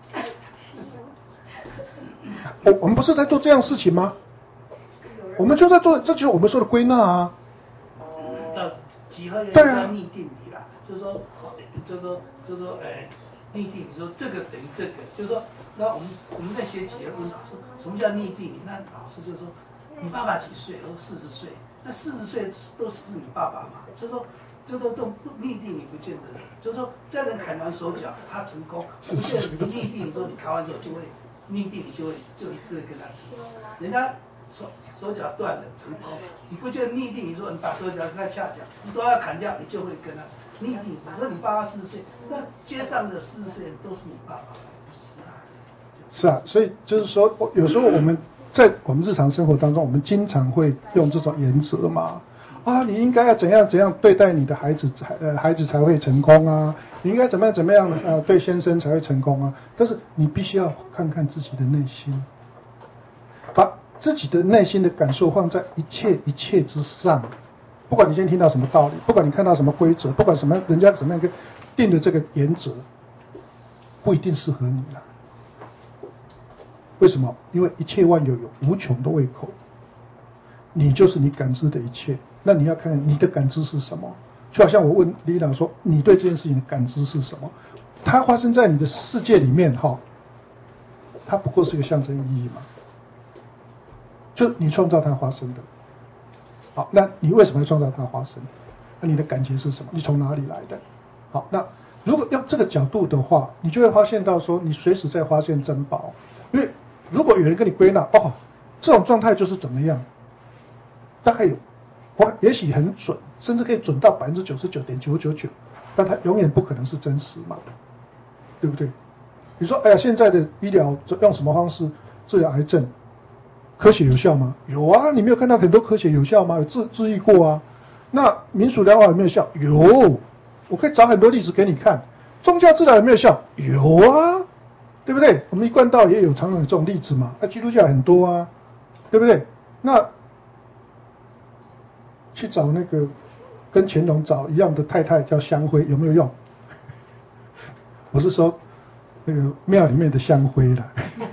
S1: 我我们不是在做这样事情吗？我们就在做，这就是我们说的归纳啊。
S4: 几何原理叫逆定理啦，就是说，就是说，就是说，哎，逆定理说这个等于这个，就是说，那我们我们在学几何问老师，什么叫逆定理？那老师就说，你爸爸几岁？我说四十岁，那四十岁都是你爸爸嘛？就是说，就是说这种逆定理不见得，就是说，这人砍完手脚他成功，不见得你逆定理说你砍完手就会逆定理就会就会跟他成功，人家。手手脚断了成功，你不觉得逆定？你说你把手脚跟他掐脚，你说要砍掉，你就会跟他逆定。你说你爸爸四十岁，那街上的四十岁人都是你爸爸，不是啊？
S1: 是啊，所以就是说，有时候我们在我们日常生活当中，我们经常会用这种原则嘛，啊，你应该要怎样怎样对待你的孩子，呃，孩子才会成功啊，你应该怎么样怎么样呃对先生才会成功啊。但是你必须要看看自己的内心，把自己的内心的感受放在一切一切之上，不管你今天听到什么道理，不管你看到什么规则，不管什么人家怎么样定的这个原则，不一定适合你了。为什么？因为一切万有有无穷的胃口，你就是你感知的一切。那你要看你的感知是什么？就好像我问李导说，你对这件事情的感知是什么？它发生在你的世界里面哈，它不过是个象征意义嘛。就你创造它发生的，好，那你为什么要创造它发生？那你的感觉是什么？你从哪里来的？好，那如果用这个角度的话，你就会发现到说，你随时在发现珍宝。因为如果有人跟你归纳，哦，这种状态就是怎么样，大概有，哇，也许很准，甚至可以准到百分之九十九点九九九，但它永远不可能是真实嘛，对不对？你说，哎呀，现在的医疗用什么方式治疗癌症？科学有效吗？有啊，你没有看到很多科学有效吗？有治治愈过啊。那民俗疗法有没有效？有，我可以找很多例子给你看。宗教治疗有没有效？有啊，对不对？我们一贯道也有常常有这种例子嘛。那、啊、基督教很多啊，对不对？那去找那个跟乾隆找一样的太太叫香灰，有没有用？我是说那个庙里面的香灰啦。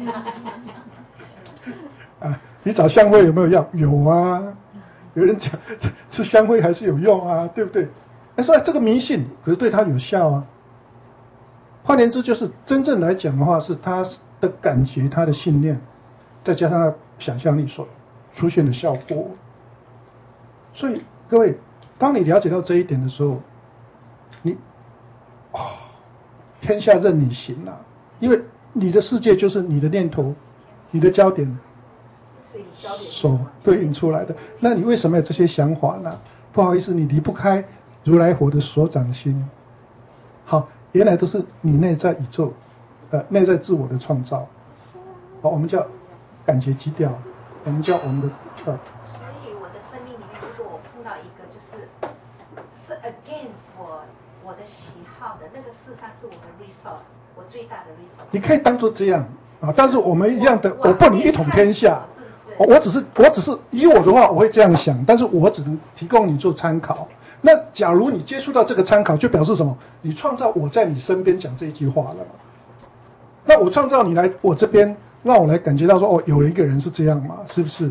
S1: 啊，你找香灰有没有用？有啊，有人讲吃香灰还是有用啊，对不对？哎，说这个迷信，可是对他有效啊。 换言之，就是真正来讲的话，是他的感觉、他的信念，再加上他想象力所出现的效果。所以各位，当你了解到这一点的时候，你哦，天下任你行啊！因为你的世界就是你的念头、你的焦点所对应出来的。那你为什么有这些想法呢？不好意思，你离不开如来佛的所掌心。好，原来都是你内在宇宙，呃，内在自我的创造。好，我们叫感觉基调，我们叫我们的呃。
S3: 所以我的生命里面，如果我碰到一个就是是 against 我我的喜好的那个，事实上是我的 resource， 我最大的 resource。
S1: 你可以当做这样啊，但是我们一样的，我不能一统天下。我只是我只是以我的话，我会这样想，但是我只能提供你做参考。那假如你接触到这个参考，就表示什么？你创造我在你身边讲这一句话了嘛？那我创造你来我这边，让我来感觉到说，哦，有一个人是这样嘛？是不是？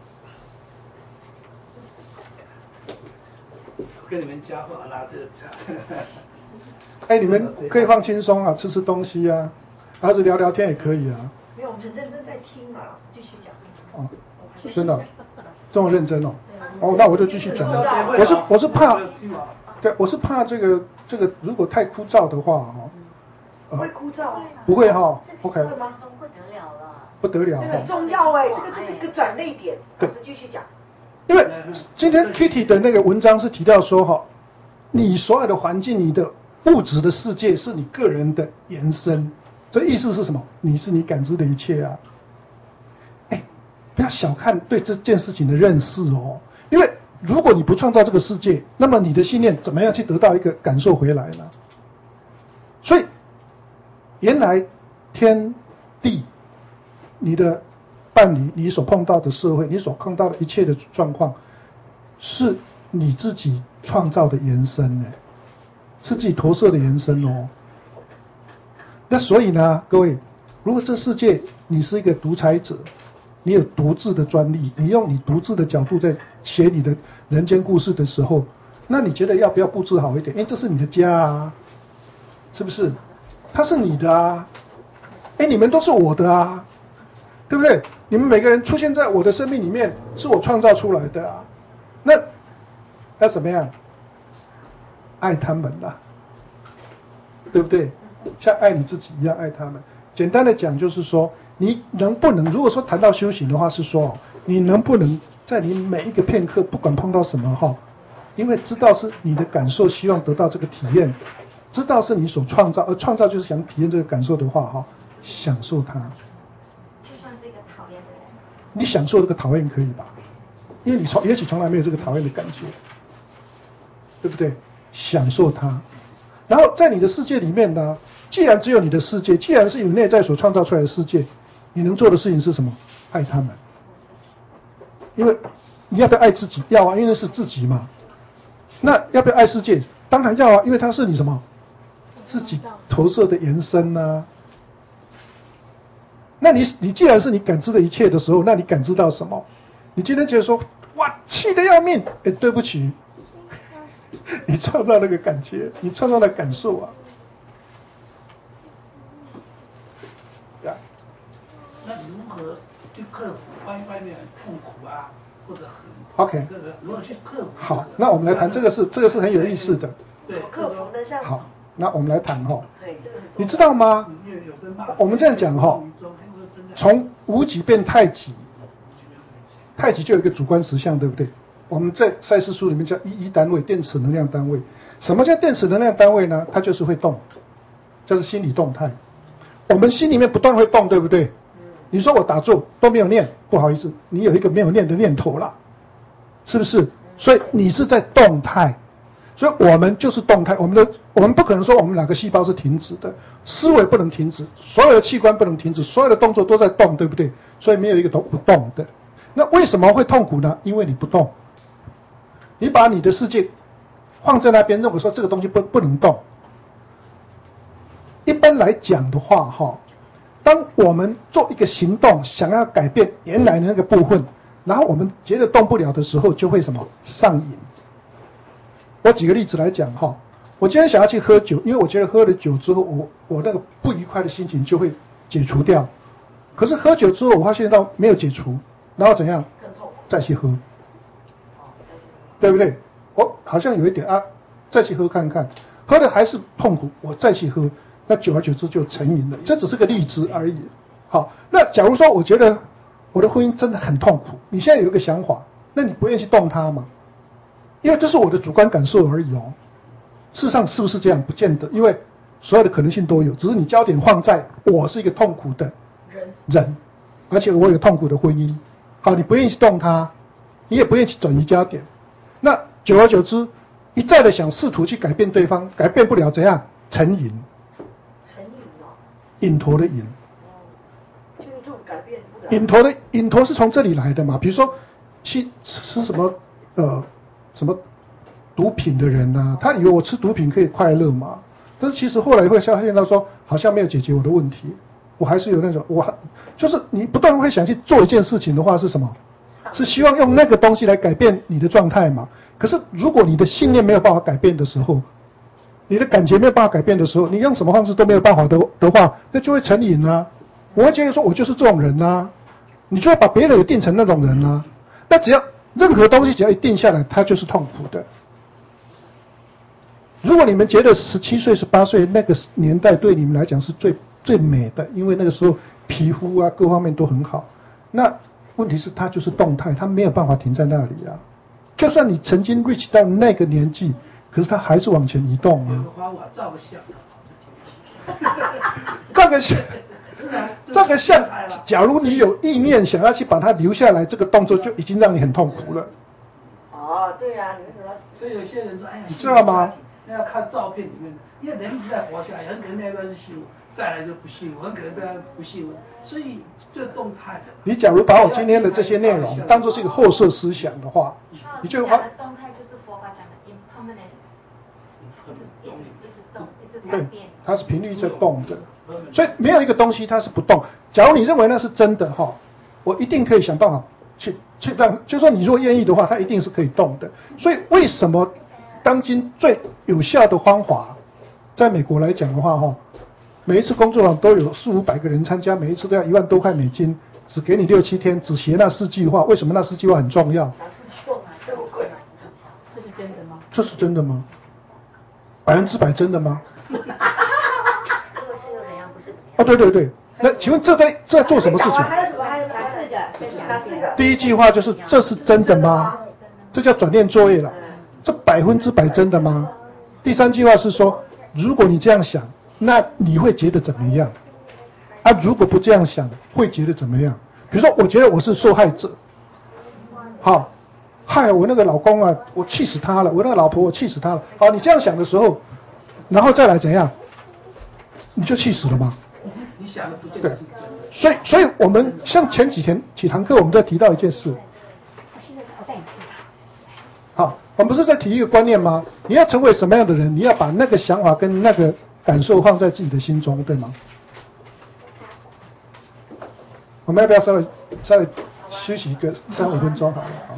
S4: 我跟你们讲话啦，这个讲。
S1: 哎，你们可以放轻松啊，吃吃东西啊，儿子聊聊天也可以啊。
S2: 没有，我们很认真在听啊，老师继续讲。
S1: 哦，真的，这么认真哦。哦，那我就继续讲了。我是我是怕，对，我是怕这个这个如果太枯燥的话哦，
S2: 不会枯燥啊？
S1: 不会哈 ，OK。
S2: 会吗？
S3: 不得了了。
S1: 不得了。
S2: 这个很重要哎，这个就是一个转捩点。老师继续讲。
S1: 因为今天 Kitty 的那个文章是提到说哈，你所有的环境，你的物质的世界是你个人的延伸，这意思是什么？你是你感知的一切啊。哎，不要小看对这件事情的认识哦。因为如果你不创造这个世界，那么你的信念怎么样去得到一个感受回来呢？所以，原来天地，你的伴侣，你所碰到的社会，你所碰到的一切的状况，是你自己创造的延伸呢，是自己投射的延伸哦。那所以呢，各位，如果这世界你是一个独裁者，你有独自的专利，你用你独自的角度在写你的人间故事的时候，那你觉得要不要布置好一点？因为这是你的家啊，是不是？它是你的啊，哎，你们都是我的啊，对不对？你们每个人出现在我的生命里面，是我创造出来的啊。那要怎么样？爱他们啦，对不对？像爱你自己一样爱他们。简单的讲，就是说，你能不能，如果说谈到修行的话，是说，你能不能在你每一个片刻，不管碰到什么哈，因为知道是你的感受，希望得到这个体验，知道是你所创造，而创造就是想体验这个感受的话哈，享受它。
S3: 就算是一个讨厌的人，
S1: 你享受这个讨厌可以吧？因为你从也许从来没有这个讨厌的感觉，对不对？享受它，然后在你的世界里面呢，既然只有你的世界，既然是你内在所创造出来的世界，你能做的事情是什么？爱他们。因为你要不要爱自己？要啊，因为那是自己嘛。那要不要爱世界？当然要啊，因为它是你什么？自己投射的延伸啊。那你你既然是你感知的一切的时候，那你感知到什么？你今天觉得说，哇，气得要命，哎，对不起，你创造那个感觉，你创造了感受啊。
S4: Yeah. 那如何去克服外外面很痛苦啊，或者很
S1: OK，
S4: 这个如何去克服？
S1: 好，那我们来谈这个是这个是很有意思的。
S4: 对，
S2: 克服的像
S1: 好，那我们来谈哈。
S2: 对，这个很重要
S1: 你知道吗？我们这样讲哈，从无极变太极，太极就有一个主观实相，对不对？我们在赛事书里面叫一一单位，电磁能量单位。什么叫电磁能量单位呢？它就是会动，就是心理动态。我们心里面不断会动，对不对？你说我打坐都没有念，不好意思，你有一个没有念的念头啦，是不是？所以你是在动态，所以我们就是动态。我们的我们不可能说我们哪个细胞是停止的，思维不能停止，所有的器官不能停止，所有的动作都在动，对不对？所以没有一个都不动的。那为什么会痛苦呢？因为你不动，你把你的世界放在那边，认为说这个东西不不能动。一般来讲的话，哈，当我们做一个行动，想要改变原来的那个部分，然后我们觉得动不了的时候，就会什么上瘾。我举个例子来讲哈，我我今天想要去喝酒，因为我觉得喝了酒之后，我我那个不愉快的心情就会解除掉。可是喝酒之后，我发现到没有解除，然后怎样？再去喝，对不对？我好像有一点啊，再去喝看看，喝的还是痛苦，我再去喝，那久而久之就成瘾了。这只是个例子而已。好，那假如说我觉得我的婚姻真的很痛苦，你现在有一个想法，那你不愿意去动它吗？因为这是我的主观感受而已哦。事实上是不是这样？不见得，因为所有的可能性都有，只是你焦点放在我是一个痛苦的人，人而且我有痛苦的婚姻。好，你不愿意去动它，你也不愿意去转移焦点，那久而久之，一再的想试图去改变对方，改变不了，怎样？成瘾。
S2: 成瘾哦。
S1: 瘾头的瘾。
S2: 哦。就是这种改变不了。
S1: 瘾头的瘾头是从这里来的嘛？比如说去吃什么呃什么毒品的人啊，他以为我吃毒品可以快乐嘛，但是其实后来会发现到说，好像没有解决我的问题，我还是有那种，我就是你不断会想去做一件事情的话是什么？是希望用那个东西来改变你的状态嘛？可是如果你的信念没有办法改变的时候，你的感觉没有办法改变的时候，你用什么方式都没有办法的的话，那就会成瘾啊。我会觉得说我就是这种人啊，你就会把别人也定成那种人啊。那只要任何东西只要一定下来，它就是痛苦的。如果你们觉得十七岁、十八岁那个年代对你们来讲是最最美的，因为那个时候皮肤啊各方面都很好，那问题是它就是动态，它没有办法停在那里啊。就算你曾经 reach 到那个年纪，可是它还是往前移动啊。
S4: 有个花我照个相。
S1: 这个像，这个像，假如你有意念想要去把它留下来，这个动作就已经让你很痛苦了。
S2: 哦，对啊，你为什么？
S4: 所以有些人说，哎呀，
S1: 你知道吗？
S4: 那要看照片里面的，因为人一直在活下来，很可能那段是幸福，再来就不幸福，很可能再来不幸福，所以这动态的。
S1: 你假如把我今天的这些内容当作是一个后设思想的话，你就
S3: 讲的动态就是佛法讲的 impermanent， 一直一直动，一直改变。
S1: 它是频率在动的，所以没有一个东西它是不动。假如你认为那是真的哈，我一定可以想办法去去让，就说你如果愿意的话，它一定是可以动的。所以为什么当今最有效的方法，在美国来讲的话哈，每一次工作坊都有四五百个人参加，每一次都要一万多块美金，只给你六七天，只学那四句话。为什么那四句话很重要？
S2: 这么贵？
S5: 这是真的吗？
S1: 这是真的吗？百分之百真的吗？
S2: 如果是又怎样？不是？
S1: 哦，对对对。那请问这在这在做什么事情？
S2: 还有什么？还有哪四个？哪四个？
S1: 第一句话就是这是真的吗？这叫转念作业了。这百分之百真的吗？第三句话是说，如果你这样想，那你会觉得怎么样？啊，如果不这样想，会觉得怎么样？比如说，我觉得我是受害者，好，害我那个老公啊，我气死他了；我那个老婆，我气死他了。好，你这样想的时候，然后再来怎样？你就气死了吗？
S4: 你想的不见得是真的。
S1: 所以，所以我们像前几天几堂课，我们都提到一件事。好，我们不是在提一个观念吗？你要成为什么样的人，你要把那个想法跟那个感受放在自己的心中，对吗？我们要不要稍微稍微休息一个三五分钟好了？好。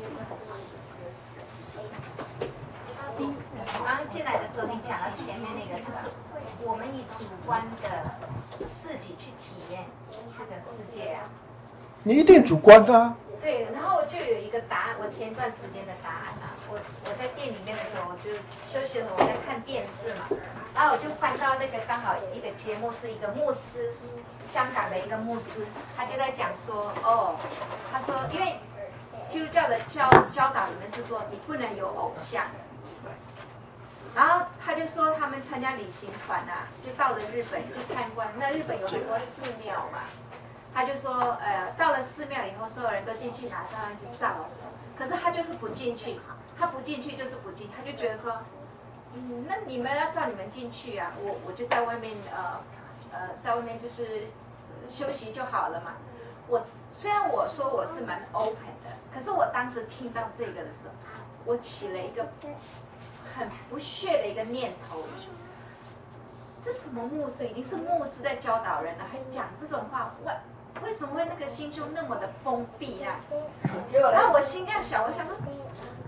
S3: 刚刚进来的时候，你讲到前面那个，我们以主观的自己去体验这个世界啊。
S1: 你一定主观的啊。
S3: 对，然后就有一个答案，我前一段时间的答案啊，我我在店里面的时候，我就休息的时候我在看电视嘛，然后我就翻到那个刚好一个节目是一个牧师，香港的一个牧师，他就在讲说，哦，他说因为基督教的教教导里面是说你不能有偶像，然后他就说他们参加旅行团啊，就到了日本去参观，那日本有很多寺庙嘛。他就说，呃，到了寺庙以后，所有人都进去拿照相机照，可是他就是不进去，他不进去就是不进，他就觉得说，嗯，那你们要照你们进去啊，我我就在外面，呃呃，在外面就是休息就好了嘛。我虽然我说我是蛮 open 的，可是我当时听到这个的时候，我起了一个很不屑的一个念头。这什么牧师？已经是牧师在教导人了，还讲这种话，为为什么会那个心胸那么的封闭呢？然后我心这样想，我想说，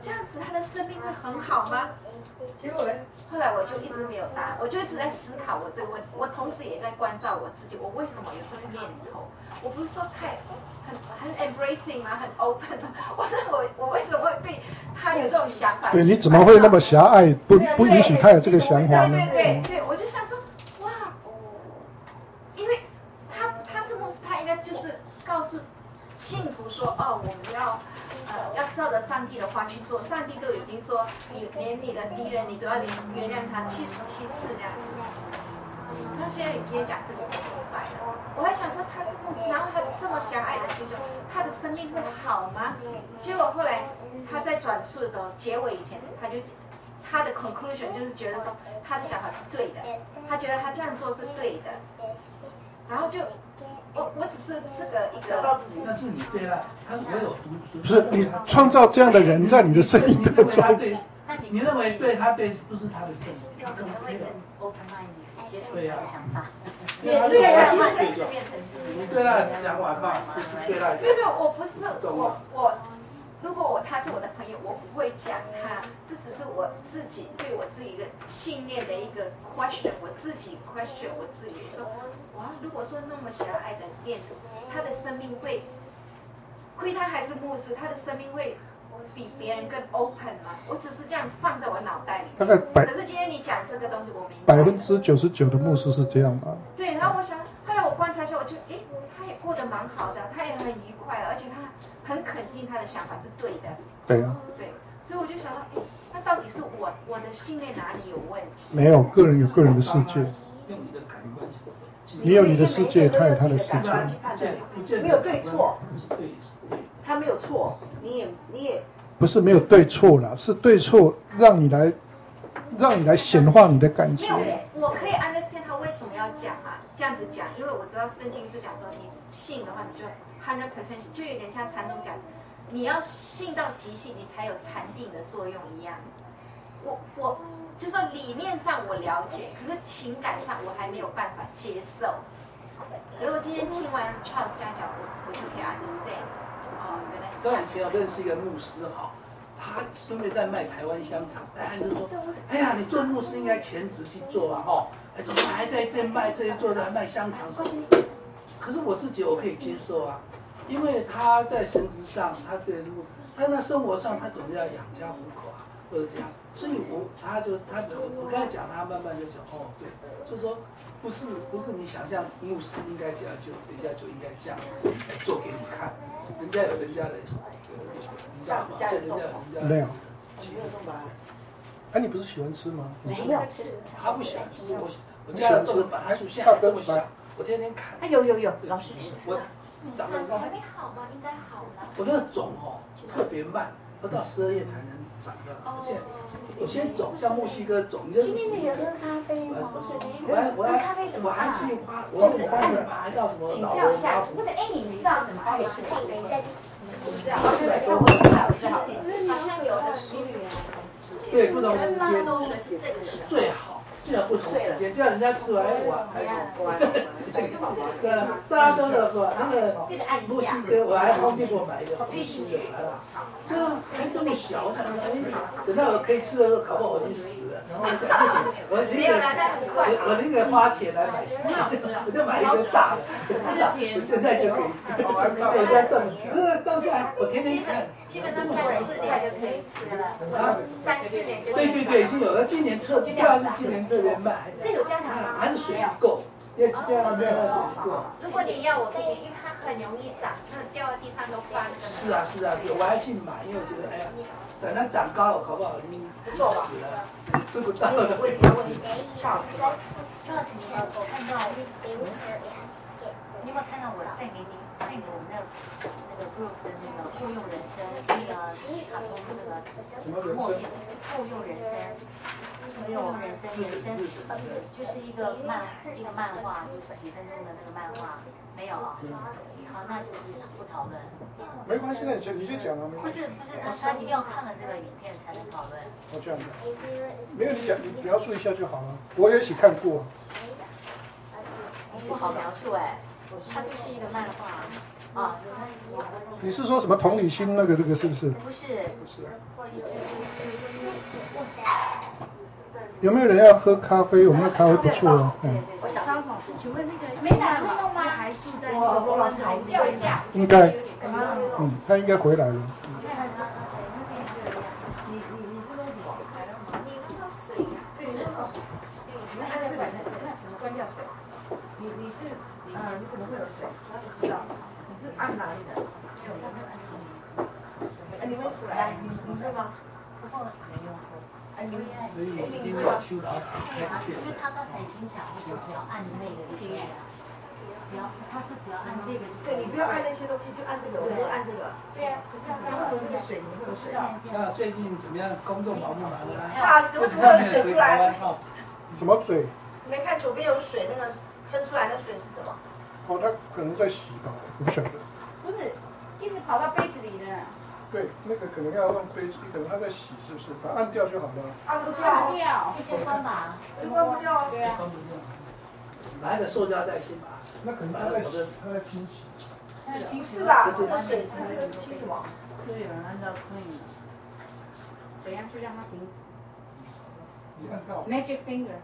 S3: 这样子他的生命会很好吗？结果呢，后来我就一直没有答案，我就一直在思考我这个问题，我同时也在关照我自己，我为什么有这个念头？我不是说太很很 embracing 吗？很 open 吗？我说我我为什么会对他有这种想法？
S1: 对，你怎么会那么狭隘，不不允许他有这个想法呢？
S3: 对对对对，我就想说，哇，因为他他是牧师，他应该就是告诉信徒说，哦，我们要呃要照着上帝的话去做，上帝都已经说，你连你的敌人你都要原原谅他七十七次这样子。那现在你今天讲这个我明白了，我还想说他是牧师，然后他这么狭隘的心胸，他的生命会好吗？结果后来他在转述的时候，结尾以前他就他的 conclusion 就是觉得说他的想法是对的，他觉得他这样做是对的，然后就我我只是这个一个，
S4: 但是你对他，他是唯有读书。
S1: 不是你创造这样的人在你的生命当中，
S4: 你认为对他对不是他的正，他更对的。对呀，
S3: 也对呀，
S4: 你对他讲完嘛，不是对他。
S3: 没有没有，我不是我我，如果我他是我的朋友，我不会讲他，这只是我自己对我自己一个信念的一个 question， 我自己 question 我自己说，哇，如果说那么狭隘的念头，他的生命会，亏他还是牧师，他的生命会比别人更 open 吗？我只是这样放在我脑袋里。
S1: 大概百。
S3: 可是今天你讲这个东西，我明白。
S1: 百分之九十九的牧师是这样啊。
S3: 对，然后我想，后来我观察一下，我就诶，他也过得蛮好的，他也很愉快，而且他很肯定他的想法是对的。
S1: 对啊。
S3: 对，所以我就想到，诶，那到底是我我的信念哪里有问题？
S1: 没有，个人有个人的世界。
S4: 用你的感官。
S1: 你有你的世界，他有他的世界。
S2: 没有对错。他没有错，你也你也。
S1: 不是没有对错啦，是对错让你来，让你来显化你的感觉。
S3: 没有，我可以 understand 他为什么要讲啊，这样子讲，因为我知道圣经是讲说，你信的话，你就 hundred percent， 就有点像禅宗讲，你要信到极信，你才有禅定的作用一样。我我就说理念上我了解，可是情感上我还没有办法接受。可是我今天听完 Charles 这样讲，我我就可以 understand。哦，原来是这样。
S4: 以前我认识一个牧师哈，他顺便在卖台湾香肠，哎，就说，哎呀，你做牧师应该全职去做啊，哈，哎，怎么还在这卖这些做的卖香肠？可是我自己我可以接受啊，因为他在神职上，他对路，他那生活上他总是要养家糊口啊，或者这样，所以我他就他我跟他讲，他慢慢就讲，哦，对，就说不是不是你想象牧师应该这样，就人家就应该这样来做给你看。人家有人家的，人家嘛，人家人家
S1: 没有。
S2: 没有弄吧？
S1: 哎，你不是喜欢吃吗？
S2: 没有吃。
S4: 他不喜欢吃，我我家的这个板树现在这么小，我天天看。
S5: 哎，有有有，老师吃。
S4: 我长得
S3: 还没好吗？应该好了。
S4: 我那个种哦特别慢，要到十二月才能长的，而且有些种像墨西哥种，
S5: 今天你有喝咖啡吗？
S4: 我还我还我还去花，我我帮你买到什么
S5: 请
S4: 老
S5: 教一下，
S4: 老
S5: 不是哎，你知道怎么也是咖啡的？
S3: 不知道，我知道，我知道，我知道，好像有的书里面
S4: 对不同时间
S3: 都说是这个时候
S4: 最好。最好不同时间，叫人家吃完晚才走。对啊，大家都的是吧？那个墨西哥，我还方便给我买一个必须的啊。这还这么小，我想说，哎，等到我可以吃的时候，搞不好我就死了。然后我想不行，我宁可我我宁可花钱来买，我就买一个大的，现在就可以。我在这，那到现在我天天看。
S3: 基本上三四年就可以吃了。啊，三四年就。
S4: 对对对，已经有了。今年特，不然是今年特别慢。
S3: 这有加糖吗？
S4: 还是水不够，因为这样这样水不够。
S3: 如果你要我可以，因为它很容易长，真的掉到地上都翻的。
S4: 是啊是啊是，我还去买，因为我觉得哎呀，等它长高了，搞不好已经死了，吃不到了。
S3: 问题问题。赵赵老师，你有看到？你有没有看到我带给你带给我们那那个 group 的那个复用人生那个卡通那个默片复用人生复用人生人生就是一个漫一个漫画，就是几分钟的那个漫画，没有啊？好，那不讨论。
S1: 没关系，那你就你就讲啊。
S3: 不是不是，他一定要看了这个影片才能讨论。
S1: 哦，这样的。没有，你讲你描述一下就好了。我也一起看过。
S3: 不好描述哎。它就是一个漫画， 啊，
S1: 你是说什么同理心那个这个是不是？
S3: 不是，
S1: 不是。
S5: 我
S1: 有没有人要喝咖啡？我们的咖啡不错哦。嗯。
S5: 我想张总，请问那个
S3: 没打算弄吗？
S5: 还住在那个波兰台
S3: 掉一下。
S1: 应该。嗯，他应该回来了。
S2: 你你你这东西哦，你那个水，对，你那个，你们按这个，那怎么关掉水？你你是呃，你怎么会有水？我不知道，你是按哪里的？哎，你们来，你你会吗？不会，没用过。哎，你们
S4: 所以一定要修好开始去。
S3: 因为他刚才已经讲了，就只要按那个就可以了。只要他说只要按这个，
S2: 对你不要按那些东西，就按这个，我就按这个。对呀，可是为什么这个水你会有水？
S4: 那最近怎么样？工作忙不忙啊？
S2: 差死，为什么会有水出来？
S1: 什么水？
S2: 你们看左边有水，那个喷出来的水是什么？
S1: 哦，他可能在洗吧，我不晓得。
S6: 不是，一直跑到杯子里的。
S1: 对，那个可能要用杯子，可能他在洗，是不是？把它按掉就好了。
S2: 按不
S6: 掉，
S2: 掉，
S6: 就
S3: 先关吧。
S2: 关不掉，
S6: 对啊。
S4: 关不掉。拿一个塑胶袋先把。
S1: 那可能他在洗，他在清洗。
S2: 是吧？这个水是这个是清什么？
S6: 对，有人按照 clean 了。怎样去让它停止？
S1: 你按到。
S6: Magic finger。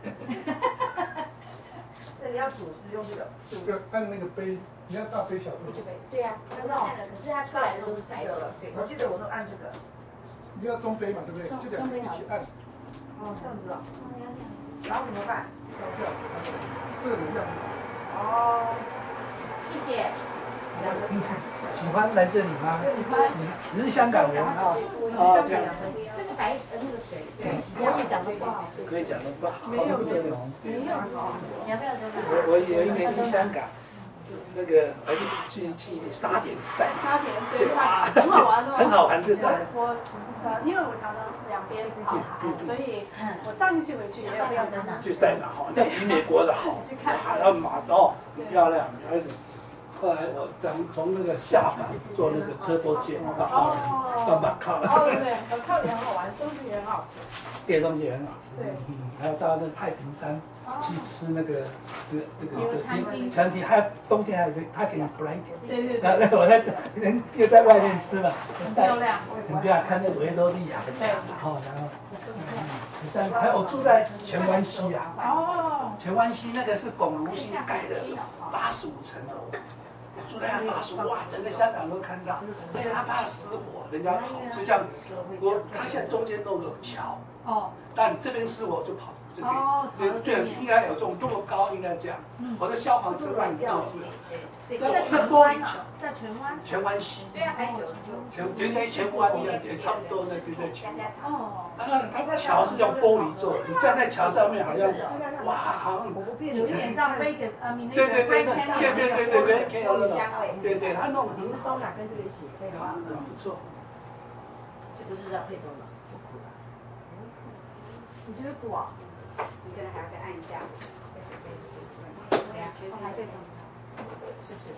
S2: 那你要煮是用这个。
S1: 这个按那个杯，你要大杯小杯。
S2: 对呀，看到。可是它出来的都是白色的。我记得我都按这个。
S1: 你要中杯嘛，对不对？就两个一起按。
S2: 哦，这样子啊。然后怎么办？
S1: 这样，这个一样。
S2: 哦，
S3: 谢谢。
S4: 喜欢来这里吗？你你是香港人啊？哦，这样。
S3: 这个白呃那个水，
S2: 可以讲的不好。
S4: 可以讲的不好。
S2: 没有没有没有。
S3: 你要不要真的？
S4: 我我有一年去香港，那个而且去去沙点赛。
S6: 沙点对吧？很好玩哦。
S4: 很好玩这赛。
S6: 我呃，因为我常常两边跑，所以我上一次回去也有这样的。
S4: 去赛马哈，那比美国的好。去看。然后马哦，很漂亮，而且。后来我从从那个下凡坐那个turbo jet 到到马卡。
S6: 哦对对，马卡也很好玩，东西也很好吃。
S4: 这东西也很好吃。
S6: 对。
S4: 嗯，还有到那个太平山去吃那个这个这个这个
S6: 餐厅，
S4: 餐厅还有冬天还有一个他给你 blanket。
S6: 对对对。
S4: 那那我在人又在外面吃了。
S6: 很漂亮。
S4: 很漂亮，看那维多利亚。对。然后然后。在还有我住在荃湾西啊。哦。荃湾西那个是龚如心盖的，八十五层楼。住在那八十五，哇，整个香港都看到，而且他怕失火，人家跑，就像我，他现在中间弄个桥，哦，但这边失火就跑这边，对对，应该有这种这么高，应该这样，否则消防车乱掉。
S3: 对，
S4: 那那玻璃桥
S6: 在荃湾，
S4: 荃湾西，
S3: 对啊，还有
S4: 荃就跟荃湾一样，也差不多那就在荃湾。
S6: 哦，
S4: 那个它桥是用玻璃做的，你站在桥上面好像，哇，好像
S6: 有点像 Vegas 啊，你那
S4: 对对
S6: 个
S4: 对对对对对对 ，K O 那种，对对，他弄
S2: 你是东南跟这个一起配吗？
S4: 不错。
S2: 这个是要配东南，不苦的。你觉得苦啊？
S6: 你可能还要再按一下。对呀，还对。
S2: 是不是？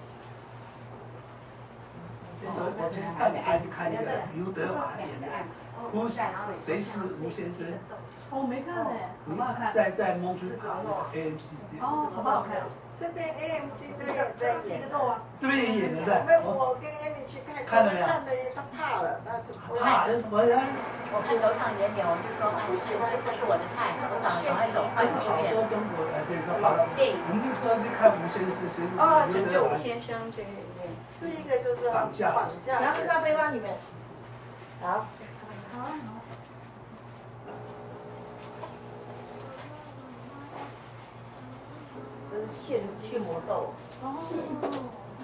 S4: 我去带你孩子看那个刘德华演的《吴谁是吴先生》。
S6: 哦，我没看呢，好不好看？
S4: 在在蒙特卡 A M C。
S6: 哦，好不好看？
S2: 这边 A M C 这个在演的啊。
S4: 这边也演的在。
S2: 没有，我跟 Amy 去看。
S4: 看了没有？
S2: 看的他怕了，那就不
S4: 怕，我我
S3: 我看楼上演点，我就说，哎，这不是我的菜，我赶赶快走，快走
S4: 好多中国的这个好了，我们就说去看吴先生，谁？
S6: 哦，拯救吴先生，对对对。
S2: 是一个就是绑架，绑架。你要喝咖啡吗？你们？好。好啊。这是现现磨豆。哦。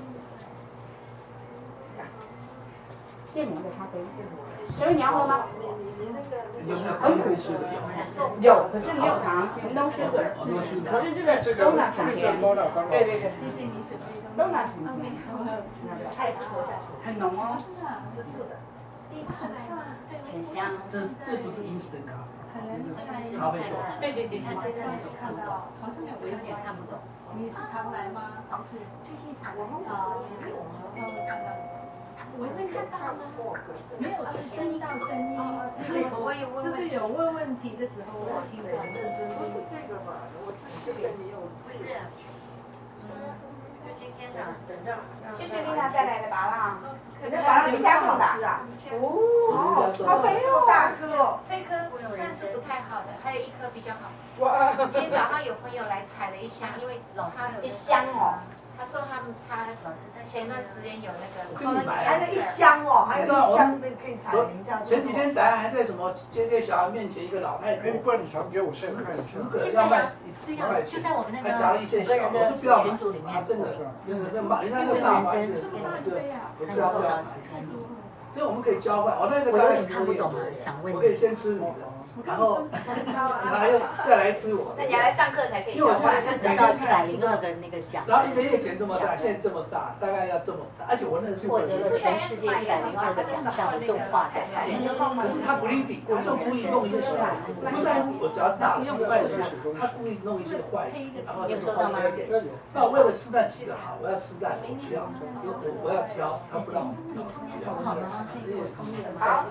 S6: 现磨的咖啡，现磨的。所以你要喝吗？
S2: 你你你那个
S4: 有没有很苦是的
S6: 有，有，可是没有糖，全都是的。可是这个都拿糖甜。对对对。谢谢你准备的。都拿糖甜。
S2: 太不活下去。
S6: 很浓哦。
S2: 是是的。
S3: 很香。
S4: 这这不是 instant 咖啡，咖啡豆。
S3: 对对对，看这个我看不懂，好像我有点看不懂。
S6: 你是常来吗？不是，最近常来。啊，稍微看到。我是看到吗？没有，是听到声音。
S3: 我有问，
S6: 就是有问问题的时候，我听到。
S2: 不是这个嘛，我自己这个你有。
S3: 不是。嗯。 就今天的，
S2: 就是丽娜带来的拔浪，你的拔浪你家种的啊？哦，好肥哦，大颗哦。
S3: 这颗算是不太好的，还有一颗比较好。
S2: 哇，
S3: 今天早上有朋友来采了一箱，因为老师
S2: 一箱哦。
S3: 他说他们他老师在前段时间有那个，
S2: 还有一箱哦，还有一箱那个可以采，你这样。
S4: 前几天答案还在什么接接小孩面前一个老太太，
S1: 哎，不然你传给我，现在看一下。
S4: 十个要卖一块钱，
S6: 就在我们那个
S4: 还夹了一些小，我说不要买，啊，真的，真的，那买人家那个大买的，对，不是要不要买。所以我们可以交换，哦，那个大概十个懂我可以先吃你的，然后还要再来吃我。
S3: 那你要来上课才可以交换，
S6: 是得到一百零二个那个奖。
S4: 然后一个月前这么大，现在这么大，大概要这么大，而且我那个是
S6: 获得了全世界一百零二个奖项的动画的。
S4: 可是他不吝比，他就故意弄一些坏，不在乎我只要大失败的事，他故意弄一些坏，然后就说他给。那我为了吃那几个好，我要吃烂的，我需要，我我要挑，他不让我。
S6: 好吗？
S2: 好，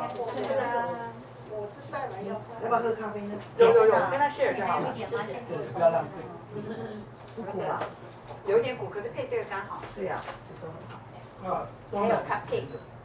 S2: 我是带来要要不要喝咖啡呢？有有有，跟他 share 就好了。
S4: 不要浪费。
S2: 不苦吧？
S3: 有一点苦，可是配这个刚好。
S2: 对呀，这时候很
S4: 啊，
S2: 好。还有 cupcake。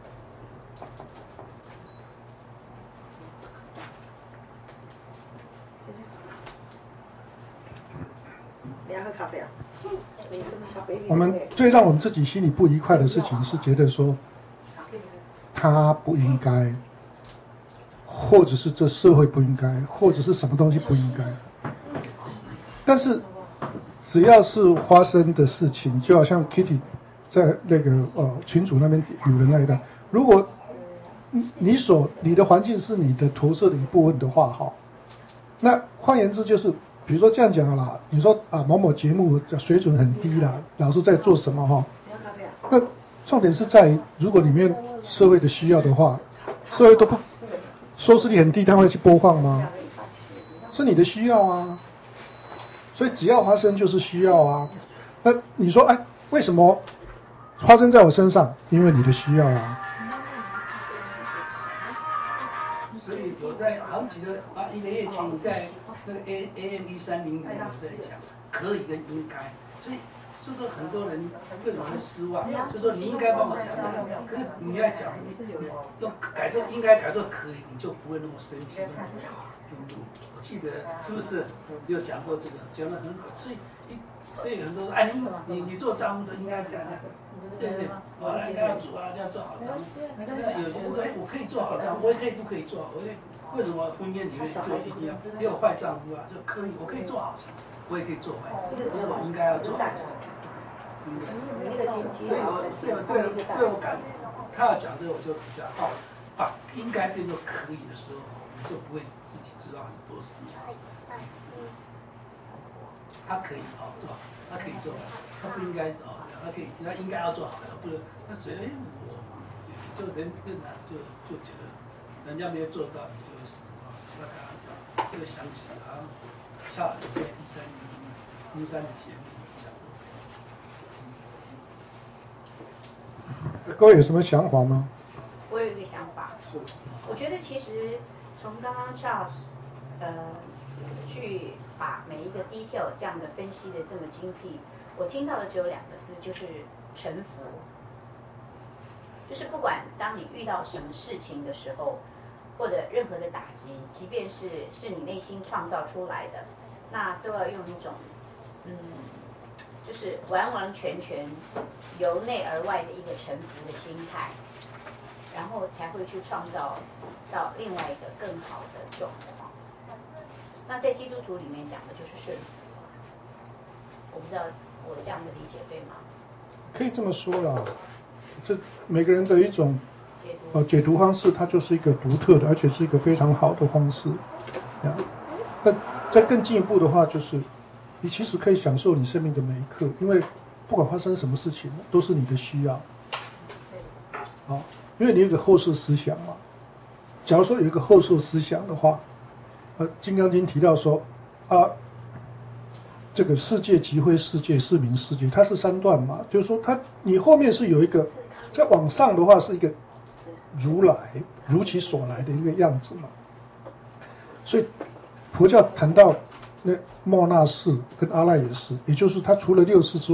S2: 你要喝咖啡啊？
S1: 我们最让我们自己心里不愉快的事情是觉得说，他不应该，或者是这社会不应该，或者是什么东西不应该。但是只要是发生的事情，就好像 Kitty 在那个呃群组那边有人来的，如果你所你的环境是你的投射的一部分的话，哈，那换言之就是。比如说这样讲啦，你说啊某某节目水准很低啦，老师在做什么哈？那重点是在于，如果里面社会的需要的话，社会都不收视率很低，他会去播放吗？是你的需要啊，所以只要发生就是需要啊。那你说哎，为什么发生在我身上？因为你的需要啊。
S4: 所以我在好几个啊一个月前你在。那个 A A M 一三零零我在讲可以跟应该，所以就说很多人为什么会失望？就说你应该帮我讲，可是你要讲用改做应该改做可以，你就不会那么生气。我记得是不是有讲过这个，讲得很好，所以一所以很多人哎你你你做账务的应该这样这样，对不对？我应该要做啊，要做好账务。那有些人说我可以做好账务，我也可以不可以做好，我也。为什么婚姻里面就一定要也有坏丈夫啊？就可以，我可以做好事，我也可以做坏事，不是我应该要做好事。应该。所以我所以我对对我感，他要讲这个我就比较好，把应该变作可以的时候，你就不会自己知道很多事。他可以哦，对吧？他可以做，他不应该哦，他可以，他应该要做好，不能那谁哎我就人更难就就觉得人家没有做到。那刚刚讲，这个想起好像恰好在一三零一三的节目
S1: 讲。各位有什么想法吗？
S3: 我有一个想法，是，我觉得其实从刚刚 Charles 呃去把每一个 detail 这样的分析的这么精辟，我听到的只有两个字，就是臣服。就是不管当你遇到什么事情的时候。或者任何的打击，即便是是你内心创造出来的，那都要用一种，嗯，就是完完全全由内而外的一个臣服的心态，然后才会去创造到另外一个更好的状况。那在基督徒里面讲的就是顺服，我不知道我这样的理解对吗？
S1: 可以这么说啦，这每个人的一种。呃，解读方式它就是一个独特的，而且是一个非常好的方式。那再更进一步的话，就是你其实可以享受你生命的每一刻，因为不管发生什么事情，都是你的需要。好，因为你有一个后设思想嘛。假如说有一个后设思想的话，呃，《金刚经》提到说啊，这个世界即非世界，是名世界，它是三段嘛，就是说它你后面是有一个，再往上的话是一个。如来如其所来的一个样子嘛，所以佛教谈到那莫那识跟阿赖耶识，也就是他除了六识之外，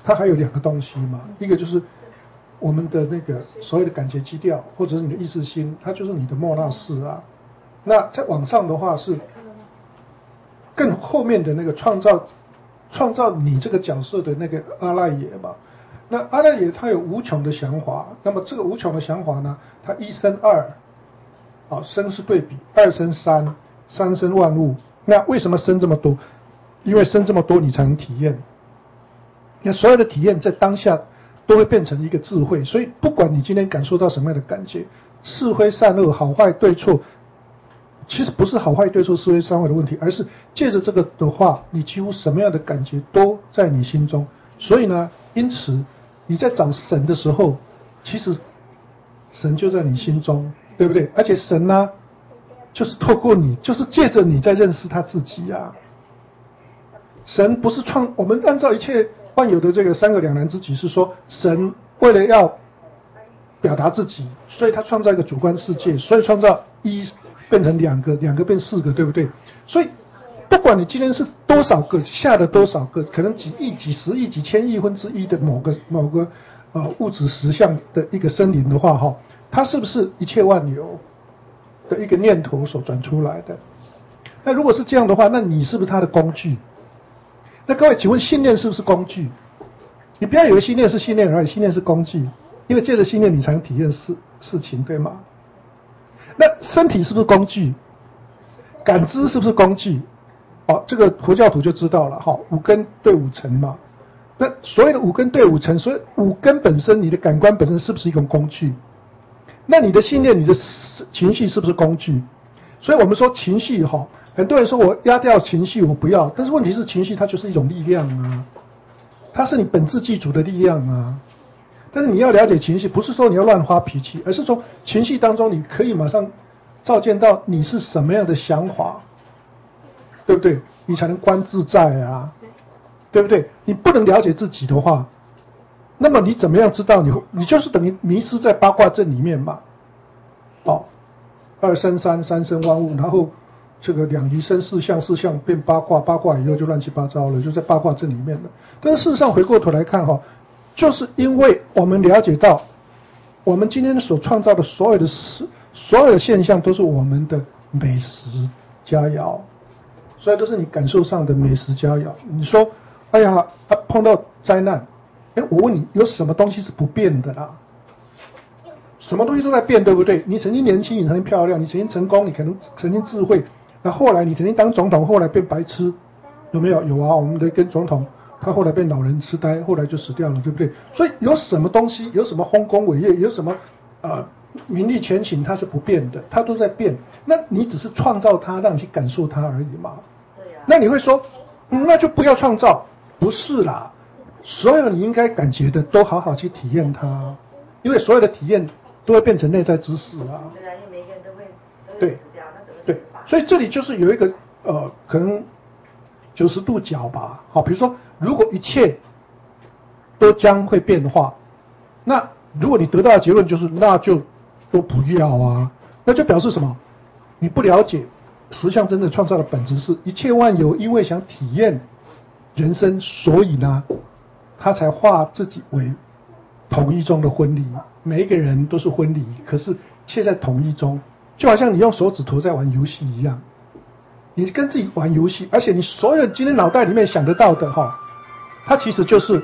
S1: 它还有两个东西嘛，一个就是我们的那个所谓的感觉基调，或者是你的意识心，它就是你的莫那识啊。那再往上的话是更后面的那个创造创造你这个角色的那个阿赖耶嘛。那阿赖耶它有无穷的祥华，那么这个无穷的祥华呢，它一生二，啊，生是对比，二生三，三生万物。那为什么生这么多？因为生这么多，你才能体验。那所有的体验在当下都会变成一个智慧，所以不管你今天感受到什么样的感觉，是非善恶、好坏对错，其实不是好坏对错、是非善恶的问题，而是借着这个的话，你几乎什么样的感觉都在你心中。所以呢，因此你在找神的时候，其实神就在你心中，对不对？而且神呢，就是透过你，就是借着你在认识他自己啊。神不是创，我们按照一切万有的这个三个两难之极，是说神为了要表达自己，所以他创造一个主观世界，所以创造一变成两个，两个变四个，对不对？所以不管你今天是多少个下的多少个，可能几亿、几十亿、几千亿分之一的某个某个呃物质实相的一个生灵的话，哈，它是不是一切万有的一个念头所转出来的？那如果是这样的话，那你是不是它的工具？那各位，请问信念是不是工具？你不要以为信念是信念而已，信念是工具，因为借着信念你才能体验事事情，对吗？那身体是不是工具？感知是不是工具？哦，这个佛教徒就知道了哈，五根对五尘嘛。那所谓的五根对五尘，所以五根本身，你的感官本身是不是一种工具？那你的信念、你的情绪是不是工具？所以我们说情绪哈，很多人说我压掉情绪，我不要，但是问题是情绪它就是一种力量啊，它是你本质具足的力量啊。但是你要了解情绪，不是说你要乱发脾气，而是从情绪当中你可以马上照见到你是什么样的想法，对不对？你才能观自在啊，对不对？你不能了解自己的话，那么你怎么样知道你？你就是等于迷失在八卦阵里面嘛。哦，二生三，三生万物，然后这个两仪生四象，四象变八卦，八卦以后就乱七八糟了，就在八卦阵里面了。但是事实上回过头来看哈，就是因为我们了解到，我们今天所创造的所有的事，所有的现象都是我们的美食佳肴，所以都是你感受上的美食佳肴。你说，哎呀，啊、碰到灾难，哎，我问你，有什么东西是不变的啦？什么东西都在变，对不对？你曾经年轻，你曾经漂亮，你曾经成功，你可能曾经智慧，那后来你曾经当总统，后来变白痴，有没有？有啊，我们的跟总统，他后来变老人痴呆，后来就死掉了，对不对？所以有什么东西，有什么丰功伟业，有什么呃名利权情，它是不变的，它都在变。那你只是创造它，让你去感受它而已嘛。对呀。那你会说，嗯，那就不要创造？不是啦，所有你应该感觉的，都好好去体验它，因为所有的体验都会变成内在知识啊。
S2: 对啊，因为每个人都会都会
S1: 对
S2: 死掉，那整个
S1: 对，所以这里就是有一个呃，可能九十度角吧。好，比如说，如果一切都将会变化，那如果你得到的结论就是那就都不要啊，那就表示什么？你不了解实相真正创造的本质是一切万有，因为想体验人生，所以呢，他才化自己为统一中的婚礼。每一个人都是婚礼，可是却在统一中，就好像你用手指头在玩游戏一样。你跟自己玩游戏，而且你所有今天脑袋里面想得到的哈，它其实就是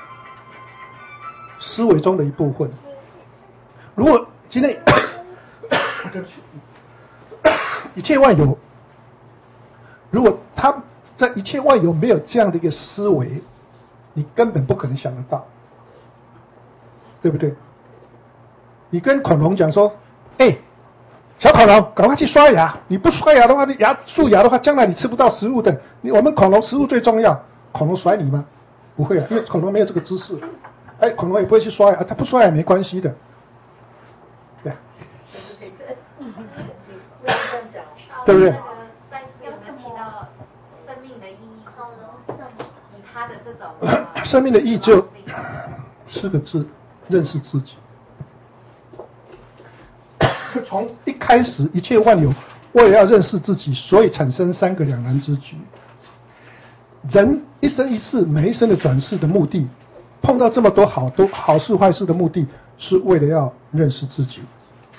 S1: 思维中的一部分。如果今天对不起，一切万有，如果他在一切万有没有这样的一个思维，你根本不可能想得到，对不对？你跟恐龙讲说，哎，小恐龙，赶快去刷牙！你不刷牙的话，你牙蛀牙的话，将来你吃不到食物的。你我们恐龙食物最重要，恐龙甩你吗？不会啊，因为恐龙没有这个知识。哎，恐龙也不会去刷牙，它不刷牙也没关系的。对，对不对？
S3: 那个赛斯有没有提到生命的意义是什么？以他的这种
S1: 生命的意义就四个字：认识自己。从一开始，一切万有为了要认识自己，所以产生三个两难之局。人一生一世，每一生的转世的目的， 碰到这么多好多好事坏事的目的，是为了要认识自己。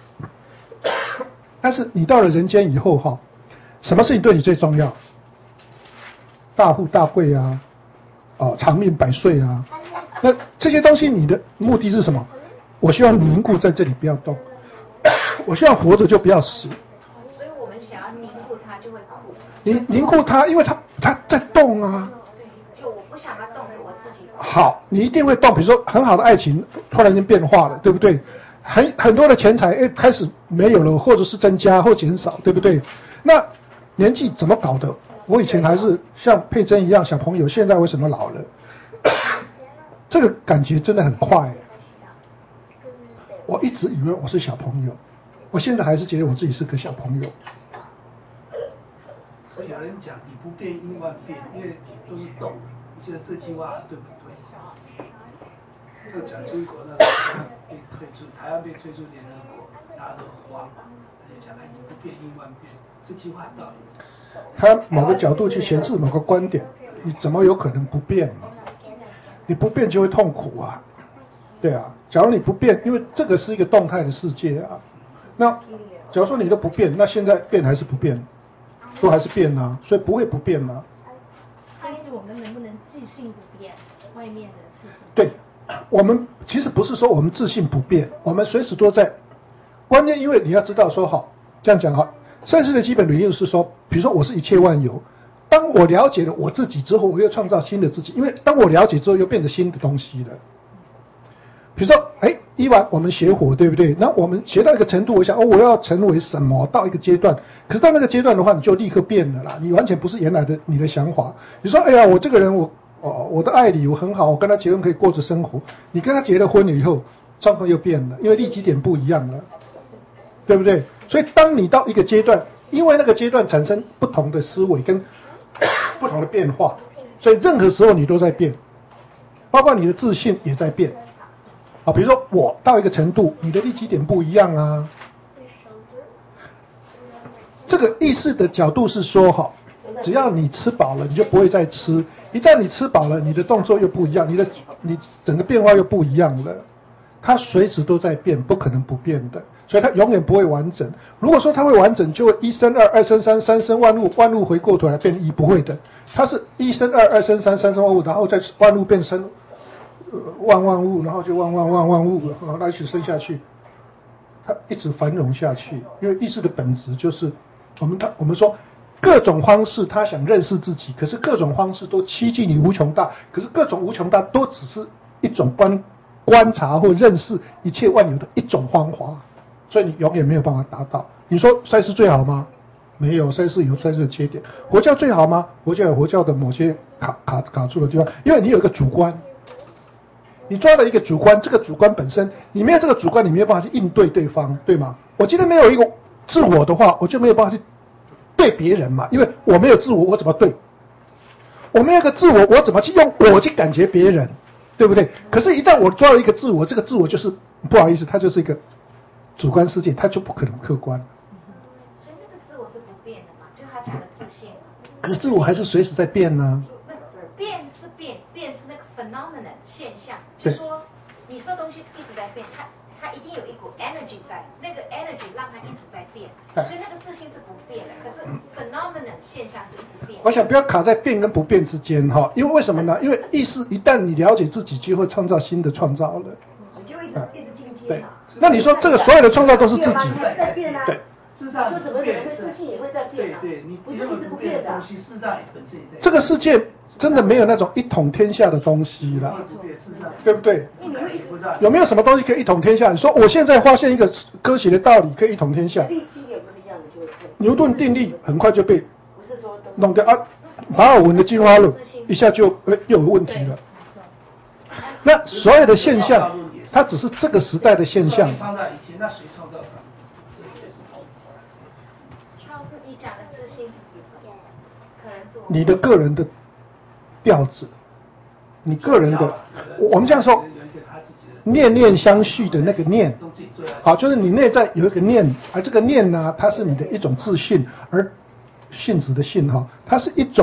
S1: 但是你到了人间以后哈，什么事情对你最重要？大富大贵啊，哦，长命百岁啊，那这些东西你的目的是什么？我希望凝固在这里不要动，我希望活着就不要死。
S3: 所以我们想要凝固它，就会酷。
S1: 凝凝固它，因为它它在动啊。
S3: 对，就我不想它动，是我自己。
S1: 好，你一定会动。比如说很好的爱情突然间变化了，对不对？很很多的钱财哎开始没有了，或者是增加或减少，对不对？那年纪怎么搞的？我以前还是像佩珍一样小朋友，现在为什么老了？这个感觉真的很快。我一直以为我是小朋友，我现在还是觉得我自己是个小朋友。
S4: 所以有人讲你不变应万变，因为都是动。你觉得这句话对不对？就讲中国那个被退出，台湾被退出联合国，大家都慌嘛，他就讲哎你不变应万变，这句话道理。
S1: 他某个角度去显示某个观点，你怎么有可能不变嘛？你不变就会痛苦啊，对啊。假如你不变，因为这个是一个动态的世界啊。那假如说你都不变，那现在变还是不变？都还是变啊，所以不会不变啊。
S6: 但是我们能不能自信不变外面的事情？
S1: 对，我们其实不是说我们自信不变，我们随时都在。关键因为你要知道说好，这样讲好。善事的基本理论是说，比如说我是一切万有，当我了解了我自己之后，我又创造新的自己，因为当我了解之后，又变成新的东西了。比如说，哎，伊娃，我们学火，对不对？那我们学到一个程度，我想，哦，我要成为什么？到一个阶段，可是到那个阶段的话，你就立刻变了啦，你完全不是原来的你的想法。你说，哎呀，我这个人，我哦，我的爱侣我很好，我跟他结婚可以过着生活。你跟他结了婚了以后，状况又变了，因为立基点不一样了，对不对？所以当你到一个阶段，因为那个阶段产生不同的思维跟不同的变化，所以任何时候你都在变，包括你的自信也在变。啊，比如说我到一个程度，你的立基点不一样啊。这个意识的角度是说，哈，只要你吃饱了，你就不会再吃。一旦你吃饱了，你的动作又不一样，你的你整个变化又不一样了。它随时都在变，不可能不变的，所以它永远不会完整。如果说它会完整，就会一生二，二生三，三生万物，万物回过头来变一，不会的。它是一生二，二生三，三生万物，然后再万物变成呃万万物，然后就万万万万物，然后来去生下去，它一直繁荣下去。因为意识的本质就是我们它我们说各种方式，他想认识自己，可是各种方式都趋近于无穷大，可是各种无穷大都只是一种观。观察或认识一切万有的一种方法，所以你永远没有办法达到。你说赛事最好吗？没有，赛事有赛事的缺点。佛教最好吗？佛教有佛教的某些卡卡卡住的地方，因为你有一个主观，你抓了一个主观，这个主观本身，你没有这个主观，你没有办法去应对对方，对吗？我今天没有一个自我的话，我就没有办法去对别人嘛，因为我没有自我，我怎么对？我没有一个自我，我怎么去用我去感觉别人？对不对？可是，一旦我抓了一个自我，这个自我就是不好意思，它就是一个主观世界，它就不可能客观。
S3: 所以那个自我是不变的嘛，就他讲的自信。
S1: 可是自我还是随时在变呢、
S3: 啊。变是变，变是那个 phenomenon 现象，就是说你说东西一直在变，它它一定有一股 energy 在，那个 energy 让它一直在变，所以那个自信是不变的。可是 phenomenon 现象是一直变。
S1: 我想不要卡在变跟不变之间哈，因为为什么呢？因为意识一旦你了解自己，就会创造新的创造了。
S2: 你就一直一直进阶嘛。
S1: 那你说这个所有的创造都是自己？
S2: 在变啊。
S1: 对。
S4: 事实上，
S2: 就怎么怎么会自信也会在变啊。
S4: 对对，你
S2: 不是一直不变的
S4: 东西，事实上也本身也在。
S1: 这个世界真的没有那种一统天下的东西啦，对不对？有没有什么东西可以一统天下？你说我现在发现一个科学的道理可以一统天下，牛顿定律很快就被弄掉啊，达尔文的进化论一下就呃又有问题了。那所有的现象，它只是这个时代的现象。
S4: 创造以前，那谁创造它？
S3: 你讲的自信，可能是我
S1: 你的个人的调子，你个人的，我们这样说，念念相续的那个念，好，就是你内在有一个念，而这个念呢，它是你的一种自信，而信子的信哈，它是一种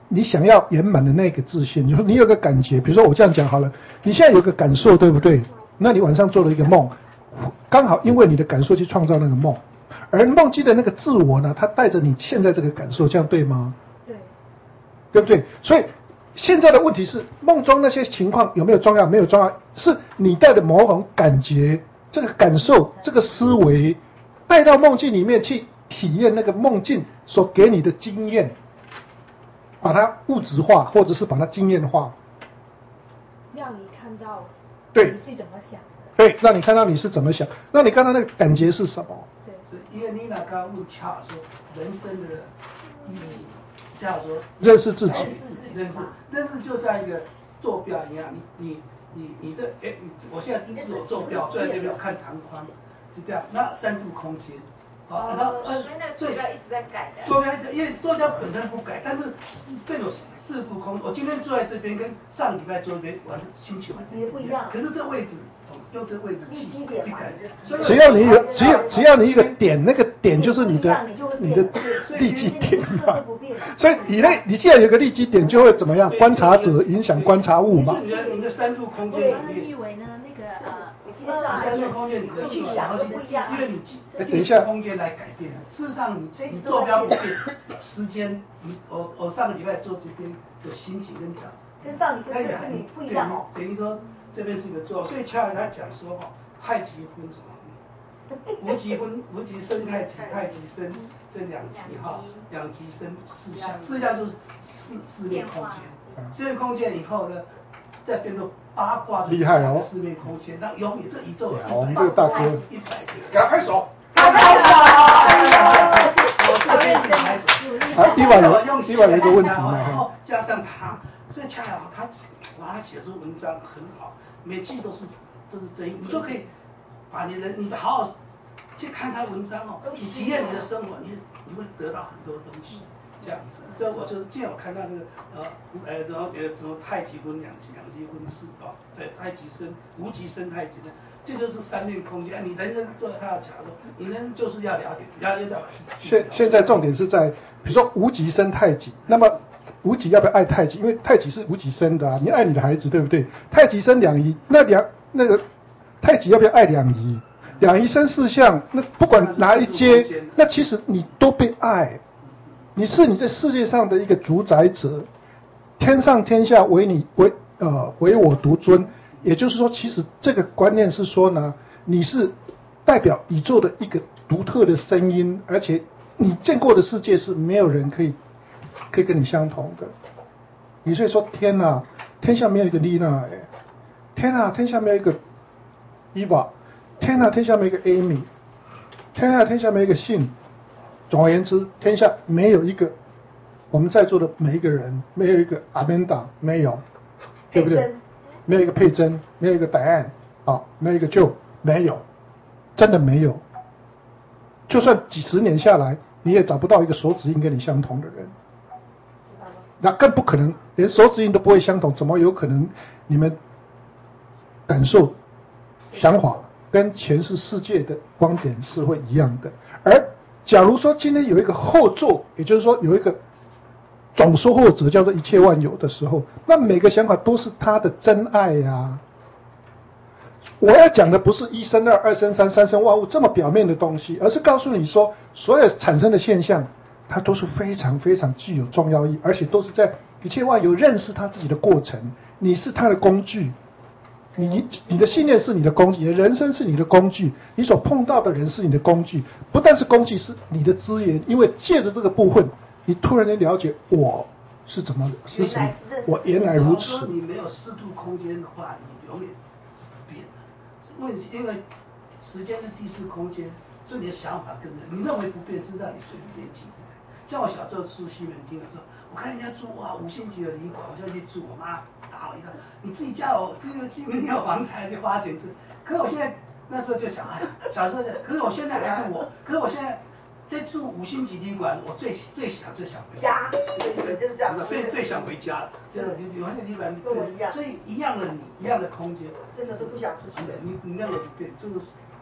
S1: 你想要圆满的那个自信，就是你有个感觉，比如说我这样讲好了，你现在有个感受，对不对？那你晚上做了一个梦，刚好因为你的感受去创造那个梦，而梦境的那个自我呢，它带着你现在这个感受，这样对吗？
S6: 对，
S1: 对不对？所以现在的问题是，梦中那些情况有没有重要？没有重要，是你带的某种感觉、这个感受、这个思维，带到梦境里面去体验那个梦境所给你的经验，把它物质化，或者是把它经验化，
S6: 让你看到
S1: 对
S6: 你是怎么想的。
S1: 对，让你看到你是怎么想，让你看到那个感觉是什么。
S6: 对，
S4: 所以因为妮娜刚刚问恰好说人生的意义，恰好说
S1: 认识自己，
S4: 认识自己，认识认识就像一个坐标一样，你你你你这哎，你我现在就是有坐标，坐在这边看长宽，是这样，那三度空间。
S3: 哦，
S4: 然后
S3: 所以那个坐标一直在改的。
S4: 坐标一直，因为坐标本身不改，但是变有四度空。我今天坐在这边，跟上礼拜坐这边，我的心情完全不一样。可是这位置，用这位置去去改。
S1: 只要你有，只有只要你一个点，那个点就是你的你的利基点嘛。所以你那，你既然有个利基点，就会怎么样？观察者影响观察物嘛。
S4: 你的你的三度空间里面。
S6: 你以为呢？那个呃，
S4: 三度空间你的去想的不一样，因为你
S1: 哎，等一下，
S4: 空间来改变。事实上，你你坐标不变，时间，你我我上个礼拜坐这边的心情跟讲，
S2: 跟上你跟跟你不一样哦。
S4: 等于说这边是一个坐，所以乔尔他讲说哈，太极分什么？无极分，无极生太极，太极生这两极哈，两极生四象，四象就是四四面空间，四面空间以后呢，再变成八卦的
S1: 厉害哦，
S4: 四面空间，那永远这宇宙
S1: 我们这个大哥，
S4: 一百个，
S1: 给他拍手。
S4: 我这边给拍手。
S1: 啊，伊娃有伊娃有一个问题嘛，
S4: 然后加上他，所以恰巧他哇，他写出文章很好，每句都是都是真，你都可以把你的你好好去看他文章哦，你体验你的生活，你你会得到很多东西。这样子，这我就是今天我看到那个呃呃，然后呃什么太极分两极，两极分四哦，对，太极生无极生太极的，这就是三面空间。你人生做他要讲说，你人就是要了解，只要要了解。
S1: 现现在重点是在，比如说无极生太极，那么无极要不要爱太极？因为太极是无极生的啊，你爱你的孩子，对不对？太极生两仪，那两那个太极要不要爱两仪？两仪生四象，那不管哪一阶，那其实你都被爱。你是你在世界上的一个主宰者，天上天下唯你唯呃唯我独尊。也就是说，其实这个观念是说呢，你是代表宇宙的一个独特的声音，而且你见过的世界是没有人可以可以跟你相同的。你所以说，天哪，天下没有一个丽娜哎，天哪，天下没有一个伊娃，天哪，天下没有一个 Amy， 天哪，天下没有一个信。总而言之，天下没有一个我们在座的每一个人，没有一个阿曼达，没有，对不对？没有一个佩珍，没有一个答案，啊，没有一个就没有，真的没有。就算几十年下来，你也找不到一个手指印跟你相同的人，那更不可能，连手指印都不会相同，怎么有可能你们感受、想法跟全是世界的观点是会一样的？而假如说今天有一个后座，也就是说有一个总收获者叫做一切万有的时候，那每个想法都是他的真爱呀、啊。我要讲的不是一生二、二生三、三生万物这么表面的东西，而是告诉你说，所有产生的现象，它都是非常非常具有重要意义，而且都是在一切万有认识他自己的过程。你是他的工具。你你的信念是你的工具，你的人生是你的工具，你所碰到的人是你的工具，不但是工具，是你的资源。因为借着这个部分，你突然间了解我是怎么是什么，我原来如此。
S4: 你没有四度空间的话，你永远是不变的。问题因为时间是第四空间，所以你的想法跟着你认为不变，是让你随便记载。像我小时候住西门町的时候，我看人家住哇五星级的旅馆，我就去住，我妈打我一个，你自己家有这个西门町有房子还去花钱住。可是我现在那时候就想，哎，小时候就，可是我现在还是我，可是我现在在住五星级旅馆，我最最想最想回
S2: 家，对对，就是这样，
S4: 最最想回家了。真的，你有那个旅馆，所以一样的你，一样的空间，
S2: 真的是不想出去。
S4: 你你那个不变，就是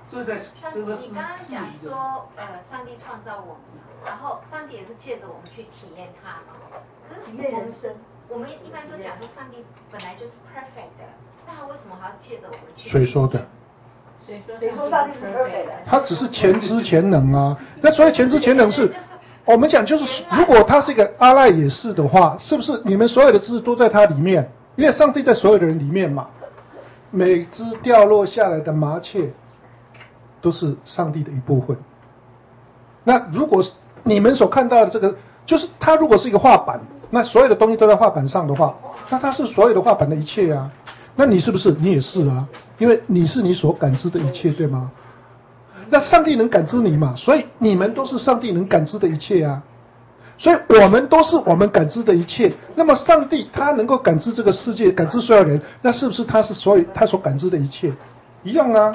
S4: 这在
S3: 像
S4: 这个是
S3: 你刚刚讲
S4: 是一个
S3: 说，呃，上帝创造我们，然后上帝也是借着我们去体验他嘛。可是
S2: 体验人生。
S3: 我们一般都讲说，上帝本来就是 perfect 的，那他为什么还要借着我们去？
S1: 谁说的？
S6: 谁说
S2: 谁说上帝是 perfect 的？
S1: 他只是前知前能啊。那所以前知前能是，我们讲就是，如果他是一个阿赖耶识的话，是不是你们所有的知识都在他里面？因为上帝在所有的人里面嘛。每只掉落下来的麻雀，都是上帝的一部分。那如果你们所看到的这个，就是它如果是一个画板，那所有的东西都在画板上的话，那它是所有的画板的一切啊。那你是不是？你也是啊，因为你是你所感知的一切，对吗？那上帝能感知你嘛？所以你们都是上帝能感知的一切啊。所以我们都是我们感知的一切。那么上帝他能够感知这个世界，感知所有人，那是不是他是所有他所感知的一切？一样啊。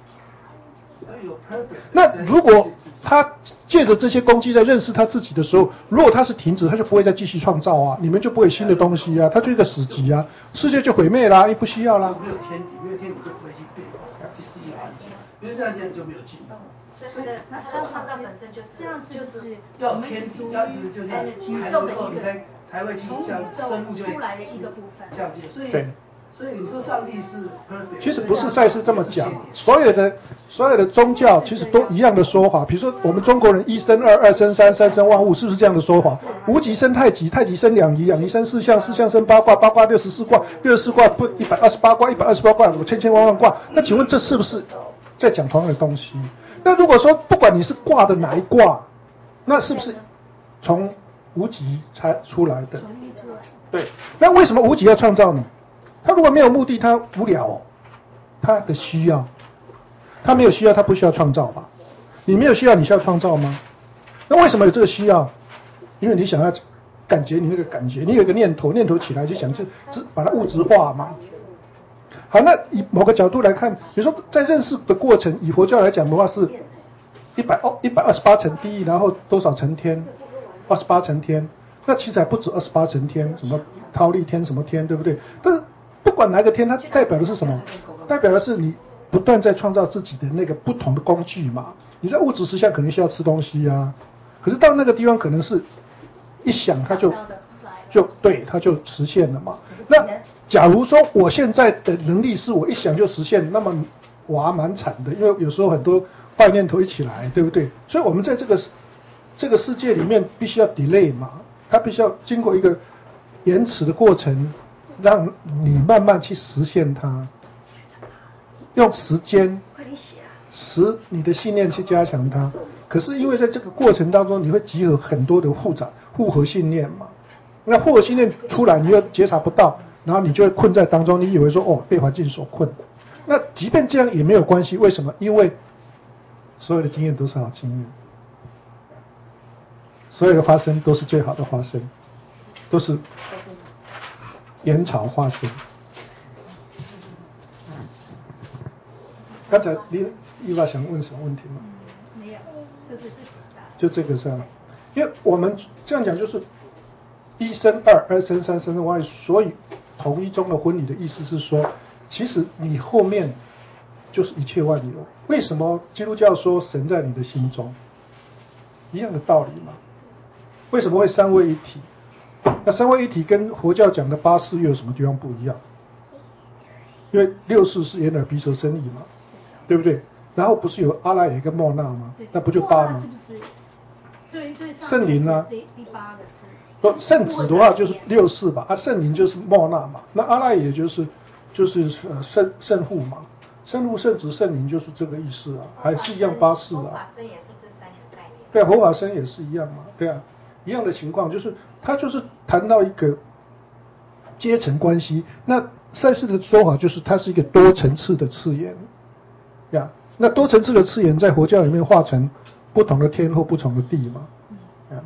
S1: 那如果他借着这些攻击在认识他自己的时候，如果他是停止，他就不会再继续创造啊，你们就不会有新的东西啊，他就一个死寂啊，世界就毁灭啦，也不需要啦。
S4: 没有天敌，没有天敌就不会去变化，第四一环境，因为这样这样就没有进步。
S3: 所以它的它的创造本身就是
S6: 这样，就是
S4: 要天敌，要就是就是宇宙的一个才会去这样生物就会
S6: 出来的一个部分。
S4: 这样子，所以
S1: 对。
S4: 所以你说上帝是 perfect，
S1: 其实不是赛斯这么讲，所有的所有的宗教其实都一样的说法。比如说我们中国人一生二，二生三，三生万物，是不是这样的说法？无极生太极，太极生两仪，两仪生四象，四象生八卦，八卦六十四卦，六十四卦不一百二十八卦，一百二十八卦有千千万万卦。那请问这是不是在讲同样的东西？那如果说不管你是卦的哪一卦，那是不是从无极才出来的？对。那为什么无极要创造你？他如果没有目的，他无聊、哦，他的需要，他没有需要，他不需要创造吧？你没有需要，你需要创造吗？那为什么有这个需要？因为你想要感觉你那个感觉，你有一个念头，念头起来就想去把它物质化嘛。好，那以某个角度来看，比如说在认识的过程，以佛教来讲的话是一百哦一百二十八层地狱，然后多少层天？二十八层天。那其实还不止二十八层天，什么忉利天什么天，对不对？但是不管哪个天，它代表的是什么？代表的是你不断在创造自己的那个不同的工具嘛。你在物质实相可能需要吃东西啊，可是到那个地方可能是一想它就就对，它就实现了嘛。那假如说我现在的能力是我一想就实现，那么我还蛮惨的，因为有时候很多坏念头一起来，对不对？所以我们在这个这个世界里面必须要 delay 嘛，它必须要经过一个延迟的过程。让你慢慢去实现它，用时间使你的信念去加强它。可是因为在这个过程当中，你会集合很多的复杂复合信念嘛，那复合信念出来，你又觉察不到，然后你就会困在当中。你以为说哦被环境所困，那即便这样也没有关系。为什么？因为所有的经验都是好经验，所有的发生都是最好的发生，都是延潮发生。刚才你伊娃想问什么问题吗？
S6: 没有，这是自己答。
S1: 就这个是，因为我们这样讲就是一生二，二生三，三生万，所以统一中的婚礼的意思是说，其实你后面就是一切万有。为什么基督教说神在你的心中？一样的道理嘛。为什么会三位一体？那三位一体跟佛教讲的八事又有什么地方不一样？因为六事是眼耳鼻舌身意嘛，对不对？然后不是有阿赖耶跟莫那吗？那不就八吗？
S6: 最最上
S1: 圣灵啊，
S6: 第第八个是。
S1: 不，圣子的话就是六事吧，啊，圣灵就是莫那嘛，那阿赖耶就是就是呃圣圣父嘛，圣父、圣子、圣灵就是这个意思啊，还是一样八事啊。
S3: 佛法僧也是这三个概念。
S1: 对啊，佛法僧也是一样嘛，对啊，一样的情况，就是他就是谈到一个阶层关系。那赛斯的说法就是它是一个多层次的次元呀，那多层次的次元在佛教里面化成不同的天或不同的地嘛，呀。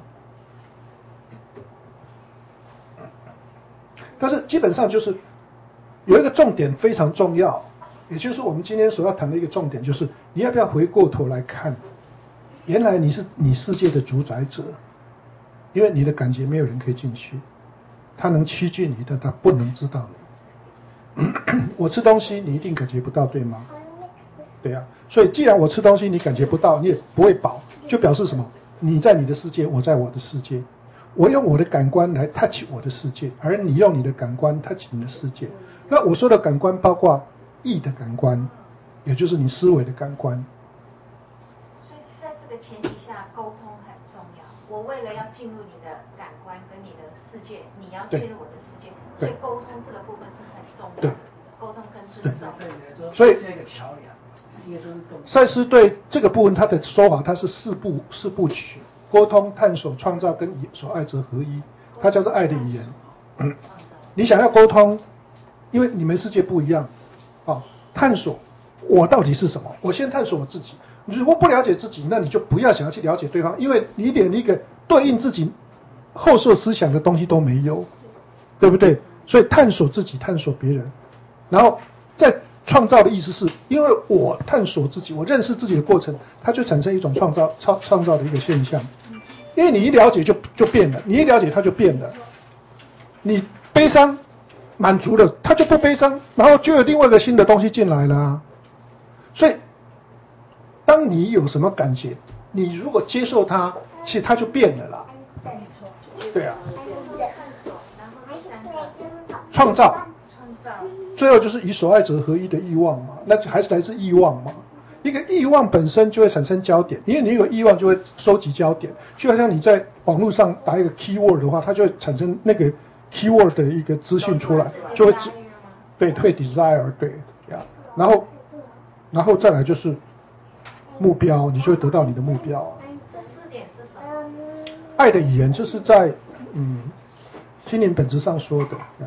S1: 但是基本上就是有一个重点非常重要，也就是我们今天所要谈的一个重点，就是你要不要回过头来看，原来你是你世界的主宰者，因为你的感觉没有人可以进去，他能趋近你的，他不能知道你。我吃东西你一定感觉不到，对吗？ 对啊，所以既然我吃东西你感觉不到，你也不会饱，就表示什么？你在你的世界，我在我的世界。我用我的感官来 touch 我的世界，而你用你的感官 touch 你的世界。那我说的感官包括意的感官，也就是你思维的感官。
S3: 所以在这个前提下，沟通很重要。我为了要进入你的感官跟你的世界，你要进入我的世界，所以沟通这个部分是很重要的。沟通跟尊重。
S1: 所以
S4: 这个桥梁，应该说是动。
S1: 赛斯对这个部分他的说法，他是四部四部曲。沟通、探索、创造跟所爱者合一，它叫做爱的语言。嗯、你想要沟通，因为你们世界不一样，啊，探索我到底是什么？我先探索我自己。你如果不了解自己，那你就不要想要去了解对方，因为你连一个对应自己后设思想的东西都没有，对不对？所以探索自己，探索别人，然后在创造的意思是，因为我探索自己，我认识自己的过程，它就产生一种创造、创创造的一个现象。因为你一了解就就变了，你一了解它就变了。你悲伤满足了，它就不悲伤，然后就有另外一个新的东西进来了啊。所以，当你有什么感觉，你如果接受它，其实它就变了啦。对啊。创造。最后就是与所爱者合一的欲望嘛，那还是来自欲望嘛。一个欲望本身就会产生焦点，因为你有欲望就会收集焦点，就好像你在网络上打一个 keyword 的话，它就会产生那个 keyword 的一个资讯出来，就会对会 desire 对呀，然后然后再来就是目标，你就会得到你的目标。
S3: 这四点是什么？
S1: 爱的语言就是在嗯心灵本质上说的呀。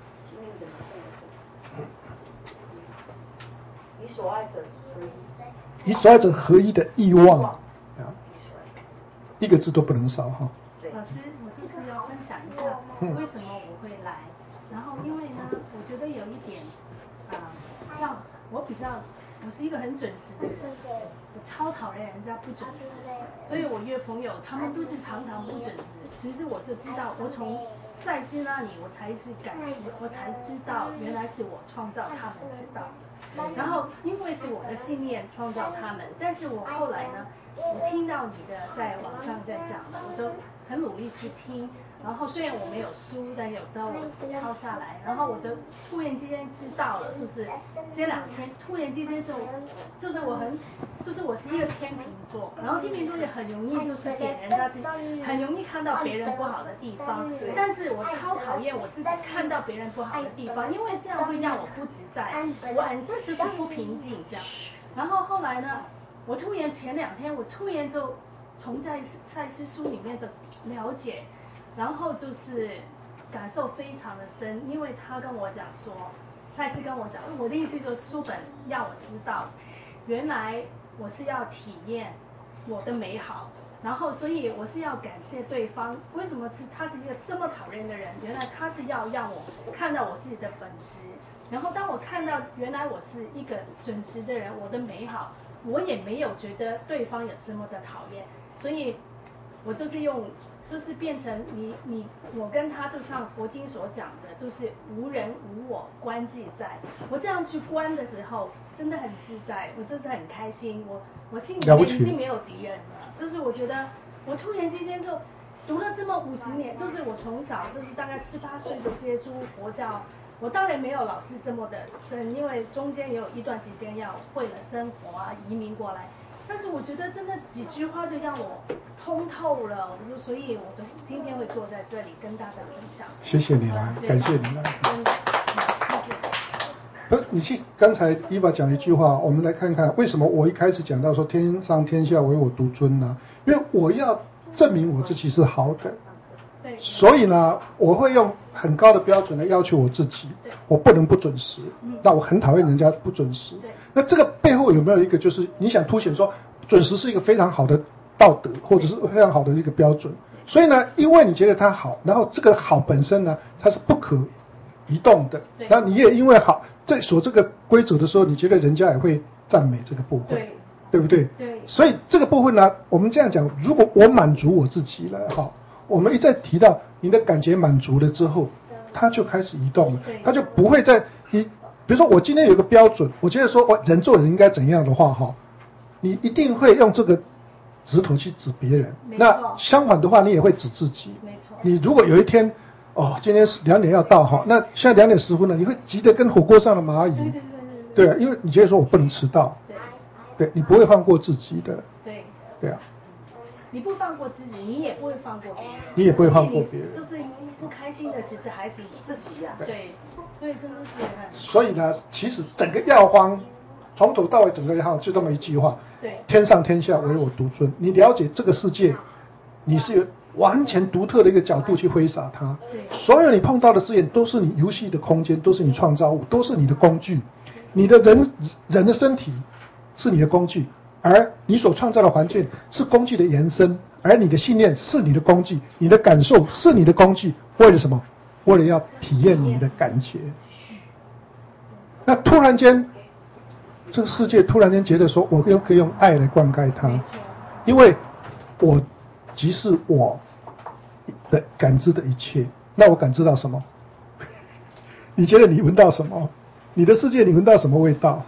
S2: 以所爱者合一，
S1: 以所爱者合一的欲望啊，一个字都不能少哈。
S6: 老师，我就是要分享一下为什么我会来，然后因为呢，我觉得有一点啊，像我比较，我是一个很准时的人，我超讨厌人家不准时，所以我约朋友他们都是常常不准时，其实我就知道，我从赛斯那里我才是感，我才知道原来是我创造他们知道。然后因为是我的信念创造他们，但是我后来呢，我听到你的在网上在讲的，我就很努力去听。然后虽然我没有书，但有时候我抄下来，然后我就突然之间知道了，就是这两天突然之间就就是我很就是我是一个天秤座，然后天秤座也很容易就是给人家很容易看到别人不好的地方，但是我超讨厌我自己看到别人不好的地方，因为这样会让我不自在，我很就是不平静这样。然后后来呢，我突然前两天我突然就从在赛斯书里面的了解。然后就是感受非常的深，因为他跟我讲说，赛斯跟我讲，我的意思就是书本让我知道，原来我是要体验我的美好，然后所以我是要感谢对方，为什么是他是一个这么讨厌的人，原来他是要让我看到我自己的本质，然后当我看到原来我是一个准时的人，我的美好，我也没有觉得对方有这么的讨厌，所以我就是用。就是变成你你我跟他就像佛经所讲的，就是无人无我，观自在。我这样去观的时候，真的很自在，我真的很开心。我我心里面已经没有敌人了。就是我觉得我突然之间就读了这么五十年，就是我从小就是大概七八岁就接触佛教。我当然没有老师这么的深，因为中间也有一段时间要为了生活啊移民过来。但是我觉得真的几句话就让我通透了，我就所以我就今天会坐在这里跟大家分享。
S1: 谢谢你来，感谢你来。
S6: 真的，谢谢。
S1: 不，你去刚才伊娃讲一句话，我们来看看为什么我一开始讲到说天上天下唯我独尊呢？因为我要证明我自己是好的，
S6: 对，
S1: 所以呢，我会用很高的标准来要求我自己，我不能不准时。那我很讨厌人家不准时。那这个背后有没有一个就是你想凸显说准时是一个非常好的道德，或者是非常好的一个标准？所以呢，因为你觉得它好，然后这个好本身呢，它是不可移动的。那你也因为好在守这个规则的时候，你觉得人家也会赞美这个部分，
S6: 对，
S1: 对不对？
S6: 对。
S1: 所以这个部分呢，我们这样讲，如果我满足我自己了，哈，我们一再提到你的感觉满足了之后，它就开始移动了，它就不会再你比如说我今天有个标准，我觉得说我人做人应该怎样的话哈，你一定会用这个指头去指别人。那相反的话，你也会指自己。
S6: 没错。
S1: 你如果有一天哦，今天两点要到哈，那现在两点十分了，你会急得跟火锅上的蚂蚁。
S6: 对对对
S1: 对对。对，因为你觉得说我不能迟到。
S6: 对。
S1: 对，你不会放过自己的。
S6: 对。
S1: 对啊。
S6: 你不放过自己，你也不会放过别人。
S1: 你也不会放过别人。
S6: 就是不开心的，其实还是
S2: 自己呀、
S6: 啊。对，所以真的是很。
S1: 所以呢，其实整个药方从头到尾整个药方就这么一句话：
S6: 对，
S1: 天上天下唯我独尊。你了解这个世界，你是有完全独特的一个角度去挥洒它。
S6: 对，
S1: 所有你碰到的资源都是你游戏的空间，都是你创造物，都是你的工具。你的人人的身体是你的工具。而你所创造的环境是工具的延伸，而你的信念是你的工具，你的感受是你的工具。为了什么？为了要体验你的感觉。那突然间，这个世界突然间觉得说，我又可以用爱来灌溉它，因为我即是我的感知的一切。那我感知到什么？你觉得你闻到什么？你的世界你闻到什么味道？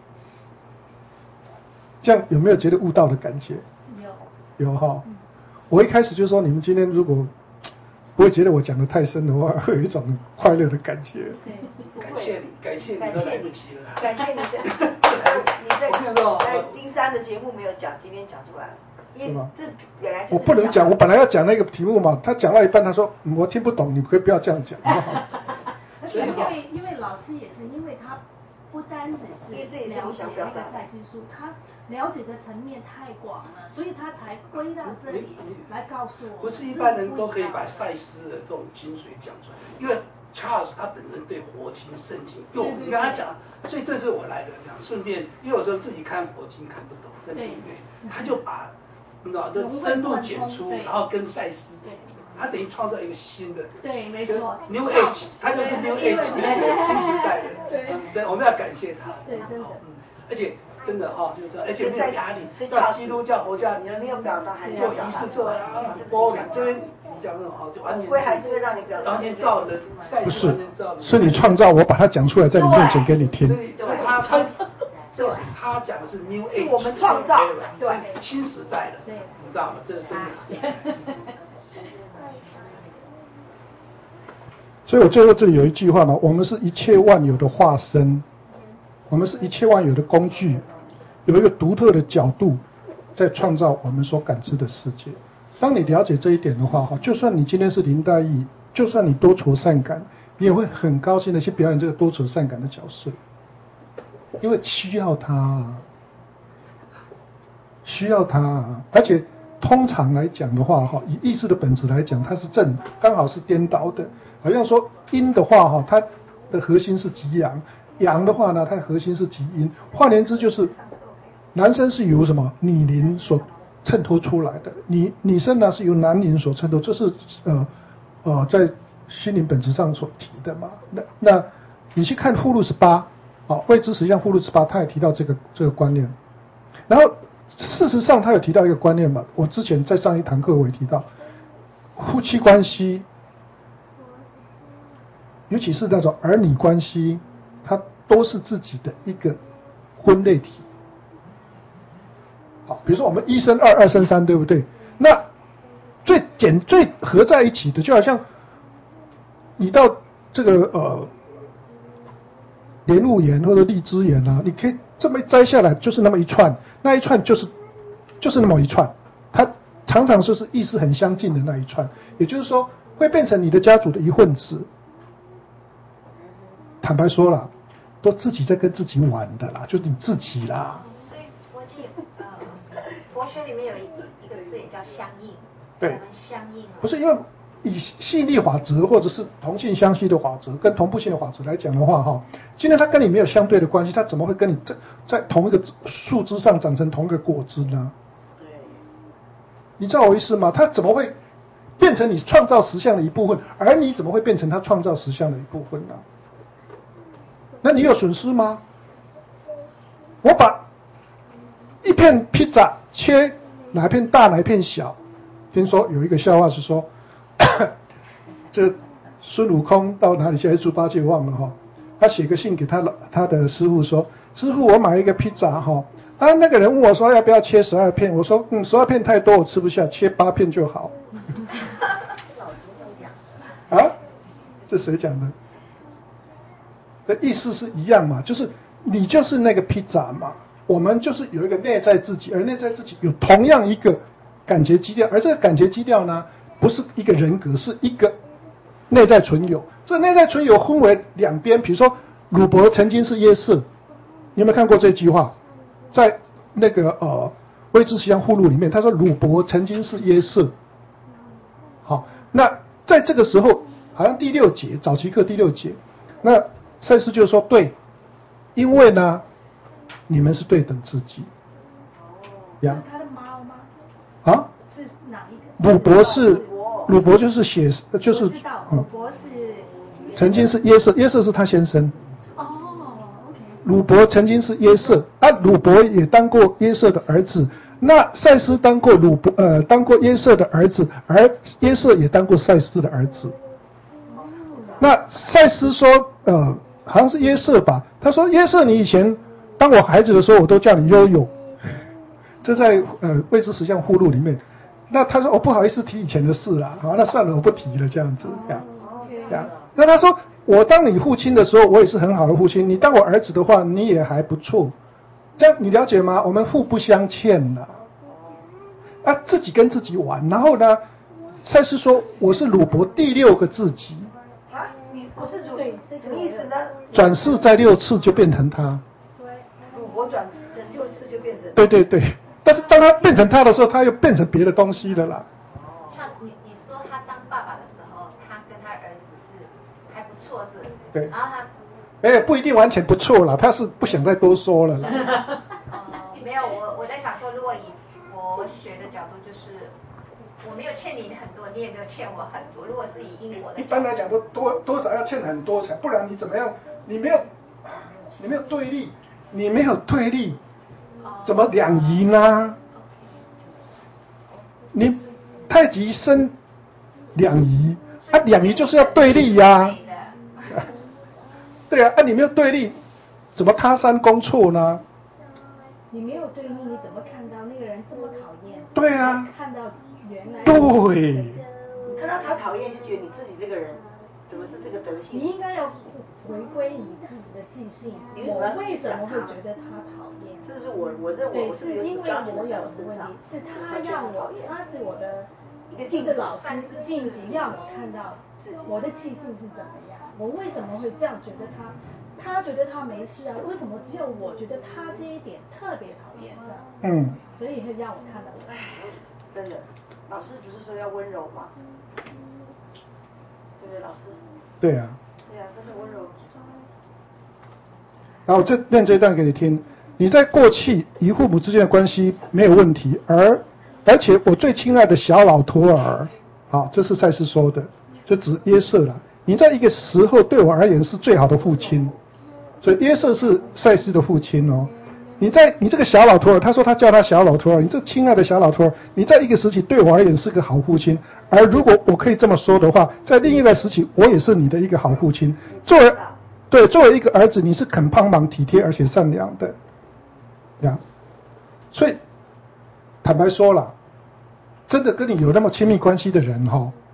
S1: 这样有没有觉得悟道的感觉？有，有哈。嗯、我一开始就说，你们今天如果不会觉得我讲的太深的话，会有一种快乐的感觉。
S4: 感谢你，感谢你都来不及了。
S2: 感谢你在你在在丁三的节目没有讲，今天讲出来了。
S1: 是吗？
S2: 这原来
S1: 我不能讲，我本来要讲那个题目嘛，他讲到一半，他说、嗯、我听不懂，你可以不要这样讲，好不好？
S6: 因为因为老师也是，因为他不单只是了解那个赛事书，他了解的层面太广了，所以他才归到这里来告诉我。
S4: 不是一般人都可以把赛斯的这种精髓讲出来，因为 Charles 他本身对佛经、圣经，又你跟他讲，所以这是我来的讲，顺便因为有时候自己看佛经看不懂，在里面他就把你知道这深入简出，然后跟赛斯。他等于创造一个新的，
S6: 对，没错
S4: ，New Age， 他就是 New Age 的新时代的，
S6: 对，
S4: 对，我们要感谢他，
S6: 对，真的，
S4: 嗯，而且真的哈，就是而且没有压力，到基督教、佛教，你
S2: 没有表达，
S4: 做仪式做啊，包养这边你讲很好，就完全，
S2: 会还是会让你表达，
S4: 完全照人，
S1: 不是，是你创造，我把它讲出来，在你面前给你听，
S4: 所以他他。对，他讲的是 New Age，
S2: 是我们创造，对，
S4: 新时代的，
S6: 对，
S4: 你知道吗？这是真的。
S1: 所以我最后这里有一句话嘛，我们是一切万有的化身，我们是一切万有的工具，有一个独特的角度在创造我们所感知的世界。当你了解这一点的话，哈，就算你今天是林黛玉，就算你多愁善感，你也会很高兴的去表演这个多愁善感的角色，因为需要它，需要它，而且通常来讲的话，哈，以意识的本质来讲，它是正，刚好是颠倒的。好像说阴的话哈，它的核心是极阳；阳的话呢，它的核心是极阴。换言之，就是男生是由什么女灵所衬托出来的，女女生呢是由男灵所衬托，这是呃呃在心灵本质上所提的嘛。那那你去看附录十八，啊，未知实相附录十八，他也提到这个这个观念。然后事实上，他有提到一个观念嘛，我之前在上一堂课我也提到，夫妻关系。尤其是那种儿女关系，它都是自己的一个分类体。好，比如说我们一生二，二生三，对不对？那最简最合在一起的，就好像你到这个呃莲雾岩或者荔枝岩啊，你可以这么摘下来，就是那么一串，那一串就是就是那么一串，它常常就是意思很相近的那一串，也就是说会变成你的家族的一份子。坦白说了，都自己在跟自己玩的啦，就是你自己啦。
S3: 所以佛经呃，佛学里面有一一个字也叫相应，
S1: 对，
S3: 我们相应。
S1: 不是因为以吸引力法则或者是同性相吸的法则跟同步性的法则来讲的话，哈，今天它跟你没有相对的关系，它怎么会跟你在在同一个树枝上长成同一个果枝呢？
S2: 对，
S1: 你知道我意思吗？它怎么会变成你创造实相的一部分，而你怎么会变成它创造实相的一部分呢？那你有损失吗？我把一片披萨切哪一片大哪一片小，听说有一个笑话是说，这孙悟空到哪里去？猪八戒忘了哈， 他写个信给他老他的师傅说，师傅我买一个披萨哈，啊那个人问我说要不要切十二片，我说嗯十二片太多我吃不下，切八片就好。啊，这谁讲的？的意思是一样嘛，就是你就是那个披萨嘛，我们就是有一个内在自己，而内在自己有同样一个感觉基调，而这个感觉基调呢，不是一个人格，是一个内在存有。这内在存有分为两边，比如说鲁伯曾经是耶瑟，你有没有看过这句话？在那个呃《未知实相附录》里面，他说鲁伯曾经是耶瑟。好，那在这个时候，好像第六节早期课第六节，那赛斯就说对，因为呢，你们是对等自己。
S6: 呀，是他的猫吗？
S1: 啊？
S6: 是哪一个？
S1: 鲁伯是鲁伯就是写就是
S6: 我知道，鲁伯是、
S1: 嗯、曾经是耶瑟，耶瑟是他先生。
S6: 哦 ，OK。
S1: 鲁伯曾经是耶瑟，啊，鲁伯也当过耶瑟的儿子。那赛斯当过鲁伯呃当过耶瑟的儿子，而耶瑟也当过赛斯的儿子。那赛斯说呃。好像是耶瑟吧，他说耶瑟你以前当我孩子的时候我都叫你悠悠，这在呃未知实相附录里面。那他说我、哦、不好意思提以前的事啦，好那算了我不提了这样子呀呀。那他说我当你父亲的时候我也是很好的父亲，你当我儿子的话你也还不错，这样你了解吗？我们互不相欠呐，啊自己跟自己玩，然后呢赛斯说我是鲁伯第六个自己。
S2: 不是主对，什么意思呢？
S1: 转世再六次就变成他。
S2: 对，鲁伯转成六次就变成。
S1: 对对对，但是当他变成他的时候，他又变成别的东西了啦。
S3: 他你你说他当爸爸的时候，他跟他儿子是还不错是？
S1: 对。
S3: 然后他。
S1: 哎，不一定完全不错啦，他是不想再多说了啦。
S3: 哦，没有，我我在想说，如果以佛学的角度，就是。我没有欠你很多，你也没有欠我很多。如果是以因果的，
S1: 一般来讲都多多少要欠很多才，不然你怎么样？你没有，你没有对立，你没有对立，怎么两仪呢？你太极生两仪，啊，两仪就是要对立呀、啊。对啊，啊，你没有对立，怎么他山攻错呢？
S6: 你没有对立，你怎么看到那个人这么讨厌？
S1: 对啊，
S6: 看到。
S1: 对，
S2: 你看到他讨厌，就觉得你自己这个人怎么是这个德性？
S6: 你应该要回归你自己的自信。我为什么会觉得他讨厌？
S2: 这是我我认为我
S6: 是因为我有什么问题？是他让我，他是我的一个镜子老师镜子，让我看到我的记性是怎么样。我为什么会这样觉得他？他觉得他没事啊，为什么只有我觉得他这一点特别讨厌这样？
S1: 嗯，
S6: 所以会让我看到我。
S2: 真的。老师不是说要温柔吗？对不对，老师？
S1: 对啊。
S2: 对啊，真的温柔。
S1: 然后这念这一段给你听，你在过去与父母之间的关系没有问题，而而且我最亲爱的小老头儿，好，这是赛斯说的，就指耶瑟了。你在一个时候对我而言是最好的父亲，所以耶瑟是赛斯的父亲哦。你在你这个小老头儿，他说他叫他小老头儿，你这亲爱的小老头儿，你在一个时期对我而言是个好父亲，而如果我可以这么说的话，在另一个时期我也是你的一个好父亲。作为对作为一个儿子，你是肯帮忙、体贴而且善良的，这样。所以坦白说了，真的跟你有那么亲密关系的人哈、哦，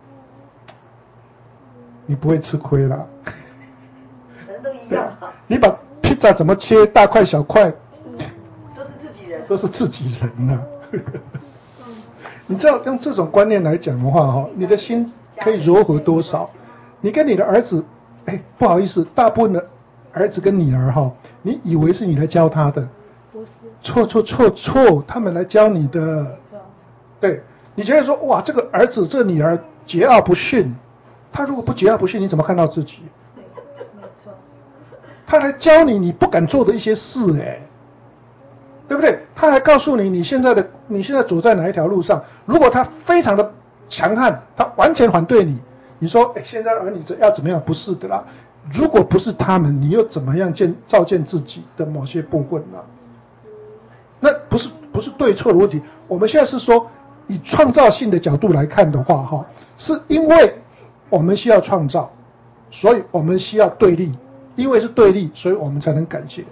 S1: 你不会吃亏啦。
S2: 人都一样。
S1: 你把披萨怎么切，大块小块？
S2: 都是自己人，
S1: 都是自己人呐、啊。你知道用这种观念来讲的话，哈，你的心可以柔和多少？你跟你的儿子，哎，不好意思，大部分的儿子跟女儿哈，你以为是你来教他的，
S6: 不是，
S1: 错错错错，他们来教你的。对，你觉得说哇，这个儿子这个女儿桀骜不驯，他如果不桀骜不驯，你怎么看到自己？
S6: 没错。
S1: 他来教你你不敢做的一些事，哎，对不对？他来告诉你你现在的你现在走在哪一条路上。如果他非常的强悍，他完全反对你，你说哎，现在儿女要怎么样？不是的啦。如果不是他们，你又怎么样见照见自己的某些部分呢？那不是不是对错的问题。我们现在是说以创造性的角度来看的话，哈，是因为我们需要创造，所以我们需要对立。 因为是对立，所以我们才能感谢。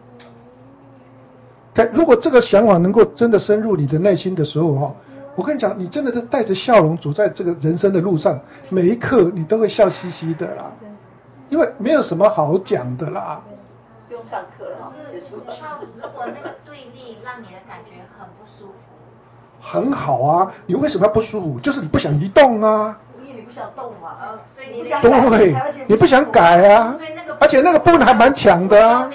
S1: 对，如果这个想法能够真的深入你的内心的时候哈，我跟你讲，你真的是带着笑容走在这个人生的路上，每一刻你都会笑嘻嘻的啦，因为没有什么好讲的啦。
S2: 不用上课了，结束了。
S3: 如果那个对立让你的感觉很不舒服，
S1: 很好啊，你为什么要不舒服？就是你不想移动啊。
S2: 因为你不想动嘛，
S3: 呃，所以你
S2: 不想改
S1: 对，你不想改啊，
S3: 所以那个
S1: 而且那个部分还蛮强的啊。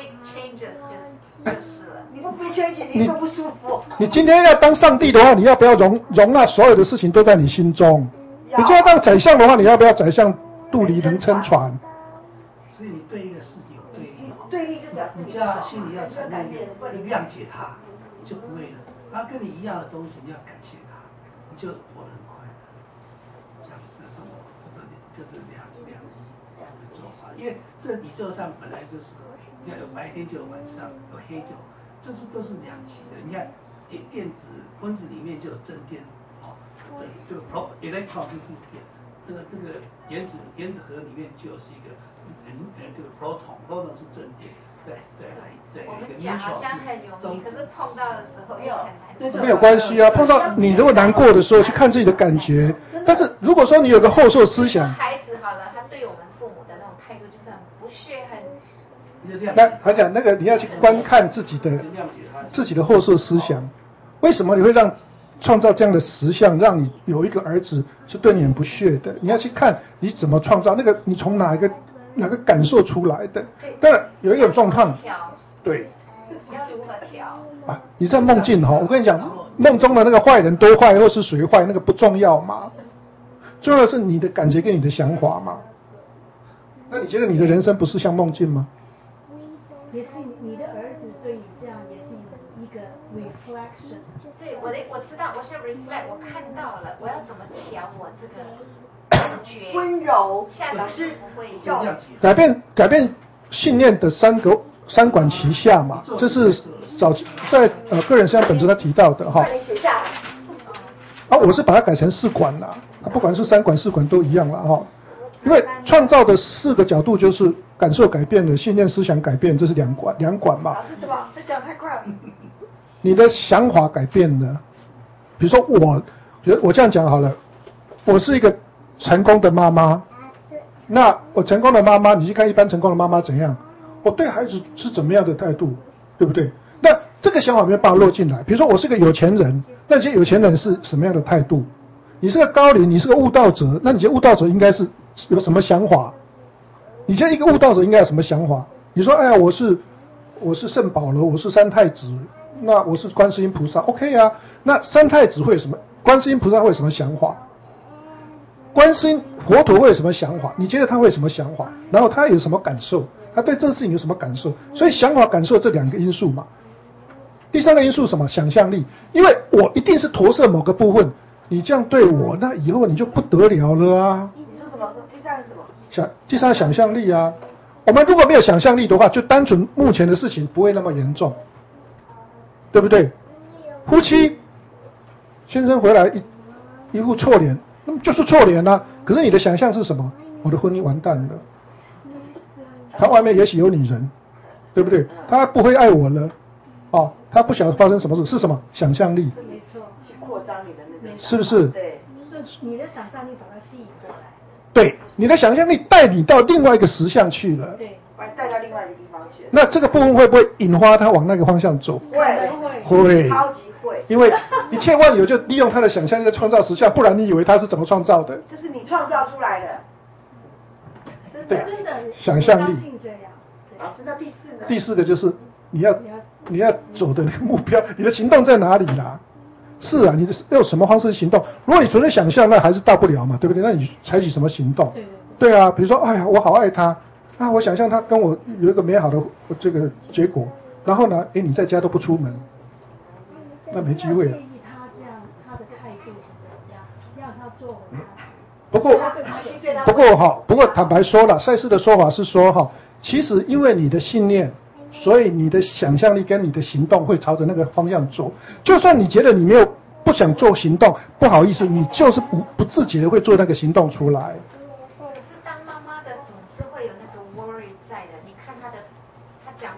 S3: changes 就就是了。
S2: 你不不 change，你就不舒服。
S1: 你今天要当上帝的话，你要不要容容纳所有的事情都在你心中？你就要当宰相的话，你要不要宰相肚里能撑船？
S4: 所以你对一个事情有对立，
S2: 对立就表示
S4: 你就要心里要承认，你谅解他，你就不会了。他跟你一样的东西，你要感谢他，你就活得很快乐。这样子是我，这是这是两两一的做法，因为这宇宙上本来就是，你看有白天就有晚上，有黑就有，这是都是两极的。你看电电子分子里面就有正电，哦，这这个 pro electron 是负电，这个这个原子原子核里面就是一个嗯呃这个 proton，proton 是正电。对对对，
S3: 我们讲好像很容易，可是碰到的时候又很难。
S1: 没有关系啊，碰到你如果难过的时候，去看自己的感觉。但是如果说你有个后设思想，
S3: 孩子好了，他对我们父母的那种态度就是很不屑，很。
S1: 那还讲那个你要去观看自己的自己的后设思想，为什么你会让创造这样的实相，让你有一个儿子是对你很不屑的？你要去看你怎么创造那个，你从哪一个。哪个感受出来的？当然有一种状况，对，
S3: 要如何调？
S1: 啊，你在梦境哈，我跟你讲，梦中的那个坏人多坏或是谁坏，那个不重要嘛，重要的是你的感觉跟你的想法嘛。那你觉得你的人生不是像梦境吗？
S6: 也是你的儿子对你这样也是一个 reflection。
S3: 对，我的我知道，我是 reflect， 我看到了，我要怎么调我这个。
S2: 温柔，
S3: 老师不会叫
S1: 改变改变信念的三个三管齐下嘛，这是早在呃个人思想本质他提到的哈。啊，我是把它改成四管啦，啊，不管是三管四管都一样了哈。因为创造的四个角度就是感受改变了，信念思想改变，这是两管两管嘛。
S2: 老师什么？这讲太快了。
S1: 你的想法改变了，比如说我，觉得我这样讲好了，我是一个。成功的妈妈，那我成功的妈妈，你去看一般成功的妈妈怎样？我对孩子是怎么样的态度，对不对？那这个想法没有办法落进来。比如说我是个有钱人，那这些有钱人是什么样的态度？你是个高龄，你是个悟道者，那你觉得悟道者应该是有什么想法？你觉得一个悟道者应该有什么想法？你说，哎呀，我是我是圣保罗，我是三太子，那我是观世音菩萨 ，OK 啊？那三太子会有什么？观世音菩萨会有什么想法？观世音佛陀会有什么想法？你觉得他会有什么想法？然后他有什么感受？他对这个事情有什么感受？所以想法、感受这两个因素嘛。第三个因素什么？想象力。因为我一定是投射某个部分，你这样对我，那以后你就不得了了啊。
S2: 你说什么？第三个是什么？
S1: 想第三个想象力啊。我们如果没有想象力的话，就单纯目前的事情不会那么严重，对不对？夫妻先生回来一一副臭脸。那么就是错联啊！可是你的想象是什么？我的婚姻完蛋了，他外面也许有女人，对不对？他不会爱我了，哦，他不晓得发生什么事，是什么？想象力。
S6: 没错，
S2: 去扩张你的那个，
S1: 是不是？
S2: 对，
S6: 就你的想象力把它吸引过来。
S1: 对，你的想象力带你到另外一个实相去了。
S6: 对，
S2: 把你带到另外一个地方去。
S1: 那这个部分会不会引发他往那个方向走？
S2: 会，
S1: 会，
S2: 超级会。
S1: 因为一切万有就利用他的想象力在创造实相，不然你以为他是怎么创造的？
S2: 这是你创造出来的。
S1: 对，
S6: 真的
S1: 想象力。
S2: 老师，那第四呢？
S1: 第四个就是你要你要走的那个目标，你的行动在哪里啦？是啊，你用什么方式行动？如果你纯粹想象，那还是到不了嘛，对不对？那你采取什么行动？
S6: 对对
S1: 对啊，比如说，哎呀，我好爱他啊，我想象他跟我有一个美好的这个结果，然后呢，哎，你在家都不出门。那没机会了。
S6: 建议他这样，他的态度是怎样，让他作为他。
S1: 不过，不过哈，不过坦白说了，赛斯的说法是说哈，其实因为你的信念，所以你的想象力跟你的行动会朝着那个方向走。就算你觉得你没有不想做行动，不好意思，你就是不不自觉的会做那个行动出来。
S3: 可是当妈妈的总是会有那个 worry 在的，你看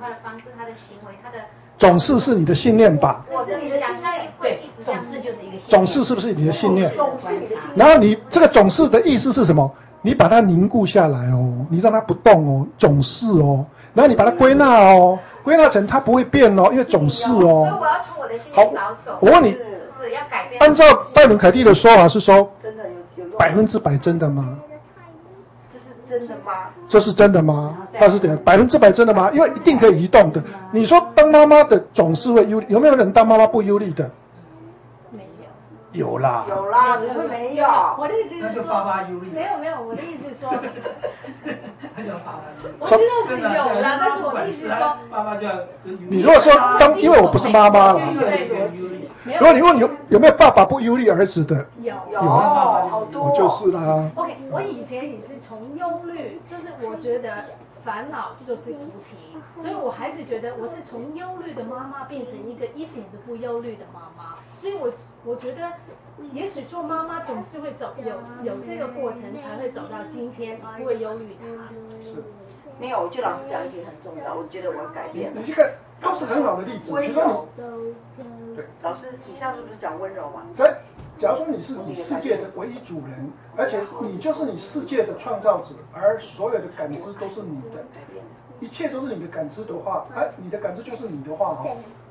S3: 话的方式，他的行为，他的
S1: 总是是你的信念吧？
S3: 我的想象力会一直这样，
S5: 总是就是一个信念
S1: 总是是不是你的信念？
S2: 总是你的信念。
S1: 然后你这个总是的意思是什么？你把它凝固下来哦，你让它不动哦，总是哦，然后你把它归纳哦，归纳成它不会变哦，因为总是
S3: 所以
S1: 哦。
S3: 我要从我的信
S1: 好
S3: 念着手。
S1: 我问你
S3: 是要改变。
S1: 按照戴伦凯蒂的说法是说，
S2: 真的有有用？
S1: 百分之百真的吗？
S2: 这是真的吗？
S1: 这是真的吗？它是怎样？百分之百真的吗？因为一定可以移动的。你说当妈妈的总是会忧虑，有没有人当妈妈不忧虑的？
S6: 没有。
S1: 有啦。
S2: 有啦，怎么会没有？
S6: 我的意思是说，
S4: 那就爸爸忧虑
S6: 没有没有，我的意思是说，
S4: 他叫爸爸忧虑。
S6: 我知道是有啦，但是我的意思是说，
S4: 爸爸就要
S1: 你如果说当，因为我不是妈妈啦，如果你问有有没有爸爸不忧虑儿子的？
S6: 有
S2: 有好多。
S1: 我就是啦。
S6: OK， 我以前也是从忧虑，就是我觉得烦恼就是菩提，所以我还是觉得我是从忧虑的妈妈变成一个一点都不忧虑的妈妈，所以我我觉得也许做妈妈总是会走有有这个过程才会走到今天，不会忧虑它。
S1: 是。
S2: 没有，我觉得老师讲一点很重要，我觉得我要改变了。
S1: 你这个都是很好的例子。
S2: 温柔。
S1: 对。
S2: 老师，你上次不是讲温柔吗？
S1: 在，假如说你是你世界的唯一主人，而且你就是你世界的创造者，而所有的感知都是你的，一切都是你的感知的话，哎、啊，你的感知就是你的话哈。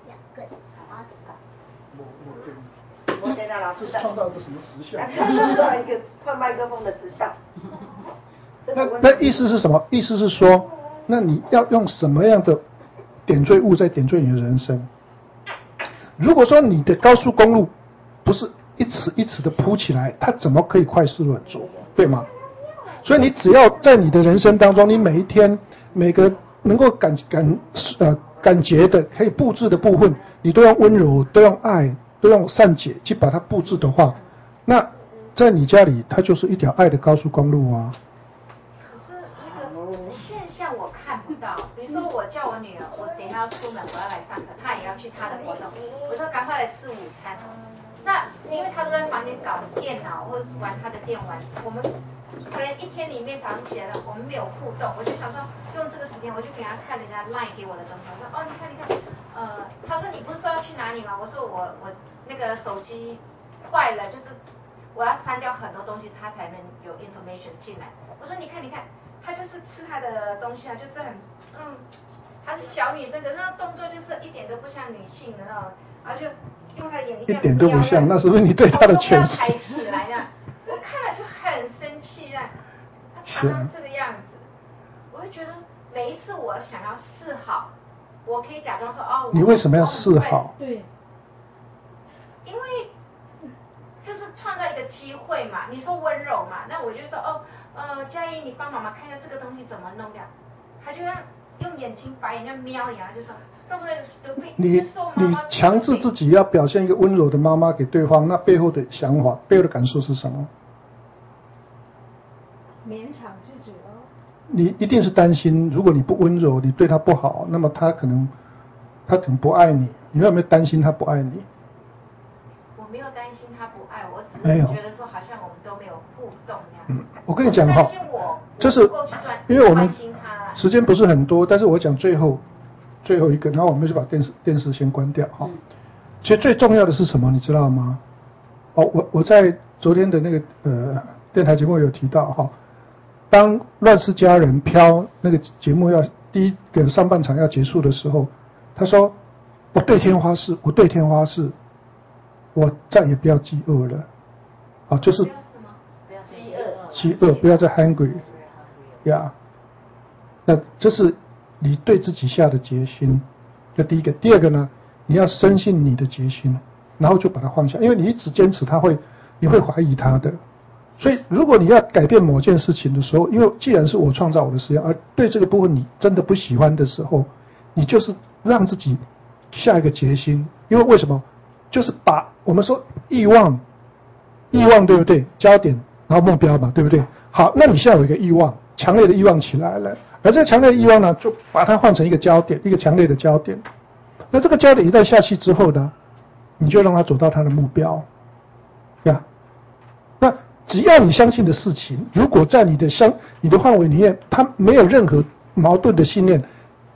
S1: 我我对。
S2: 我给到老师。
S1: 这是创造一个什么实相？
S2: 创造一个换麦克风的实相。
S1: 那那意思是什么？意思是说，那你要用什么样的点缀物在点缀你的人生？如果说你的高速公路不是一尺一尺的铺起来，它怎么可以快速的走，对吗？所以你只要在你的人生当中，你每一天每个能够感感呃感觉的可以布置的部分，你都用温柔，都用爱，都用善解去把它布置的话，那在你家里它就是一条爱的高速公路啊。
S3: 现象我看不到，比如说我叫我女儿，我等一下要出门，我要来上课，她也要去她的活动，我说赶快来吃午餐。那因为她都在房间搞电脑或者玩她的电玩，我们可能一天里面早上起来了，我们没有互动，我就想说用这个时间，我就给她看人家 line 给我的东西，我说哦你看你看，呃，她说你不是说要去哪里吗？我说我我那个手机坏了，就是我要删掉很多东西，她才能有 information 进来。我说你看你看。她就是吃她的东西啊，就是很，嗯，她是小女生，可是那动作就是一点都不像女性的那种，然后就用她的眼睛
S1: 一点都不像，那是不是你对她的诠释？
S3: 抬起来的，我看了就很生气啊，她常常这个样子，我就觉得每一次我想要示好，我可以假装说哦，
S1: 你为什么要示好？
S6: 对，
S3: 因为就是创造一个机会嘛，你说温柔嘛，那我就说哦。呃，佳怡，你帮妈妈看一下这个东西怎么弄掉，他就让用眼睛白眼像瞄一样，就说动不动就 stupid。
S1: 你你强制自己要表现一个温柔的妈妈给对方，那背后的想法、背后的感受是什么？
S6: 勉强自主哦。
S1: 你一定是担心，如果你不温柔，你对他不好，那么他可能他可能不爱你。你有没有担心他不爱你？
S3: 我没有担心他不爱我，只是觉得说好像我们都没有互动那样。
S1: 嗯，我跟你讲哈，
S3: 这
S1: 是因为我们时间不是很多，但是我讲最后最后一个，然后我们就把电视电视先关掉哈。其实最重要的是什么，你知道吗？哦，我我在昨天的那个呃电台节目有提到哈，当《乱世佳人》飘那个节目要第一个上半场要结束的时候，他说我对天发誓，我对天发誓，我再也不要饥饿了，啊，就是饥饿，不要再 hungry， 呀、yeah ，那这是你对自己下的决心，这第一个。第二个呢，你要深信你的决心，然后就把它放下，因为你一直坚持，他会，你会怀疑他的。所以，如果你要改变某件事情的时候，因为既然是我创造我的实验，而对这个部分你真的不喜欢的时候，你就是让自己下一个决心。因为为什么？就是把我们说欲望，欲望对不对？焦点，然后目标嘛，对不对？好，那你现在有一个欲望，强烈的欲望起来了，而这个强烈的欲望呢，就把它换成一个焦点，一个强烈的焦点。那这个焦点一旦下去之后呢，你就让它走到它的目标，呀。那只要你相信的事情，如果在你的相你的范围里面，它没有任何矛盾的信念，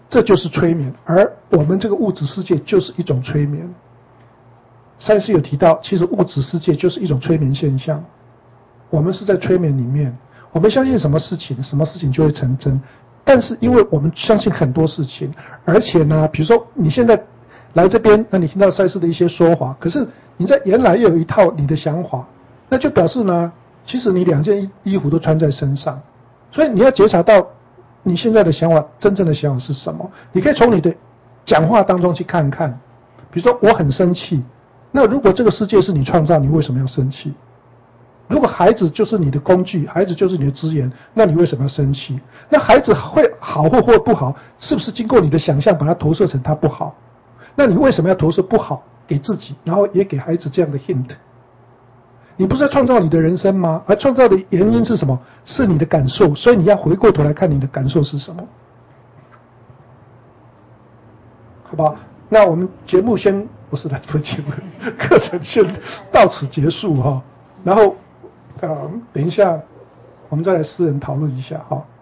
S1: 这就是催眠，而我们这个物质世界就是一种催眠。赛斯有提到，其实物质世界就是一种催眠现象，我们是在催眠里面，我们相信什么事情，什么事情就会成真。但是因为我们相信很多事情，而且呢，比如说你现在来这边，那你听到赛斯的一些说法，可是你在原来又有一套你的想法，那就表示呢，其实你两件衣服都穿在身上，所以你要觉察到你现在的想法，真正的想法是什么？你可以从你的讲话当中去看看，比如说我很生气，那如果这个世界是你创造，你为什么要生气？如果孩子就是你的工具，孩子就是你的资源，那你为什么要生气？那孩子会好或或不好，是不是经过你的想象把它投射成他不好？那你为什么要投射不好给自己，然后也给孩子这样的 hint？ 你不是在创造你的人生吗？而创造的原因是什么？是你的感受，所以你要回过头来看你的感受是什么，好不好？那我们节目先不是来做节目，课程先到此结束哈，然后呃等一下我们再来私人讨论一下哈。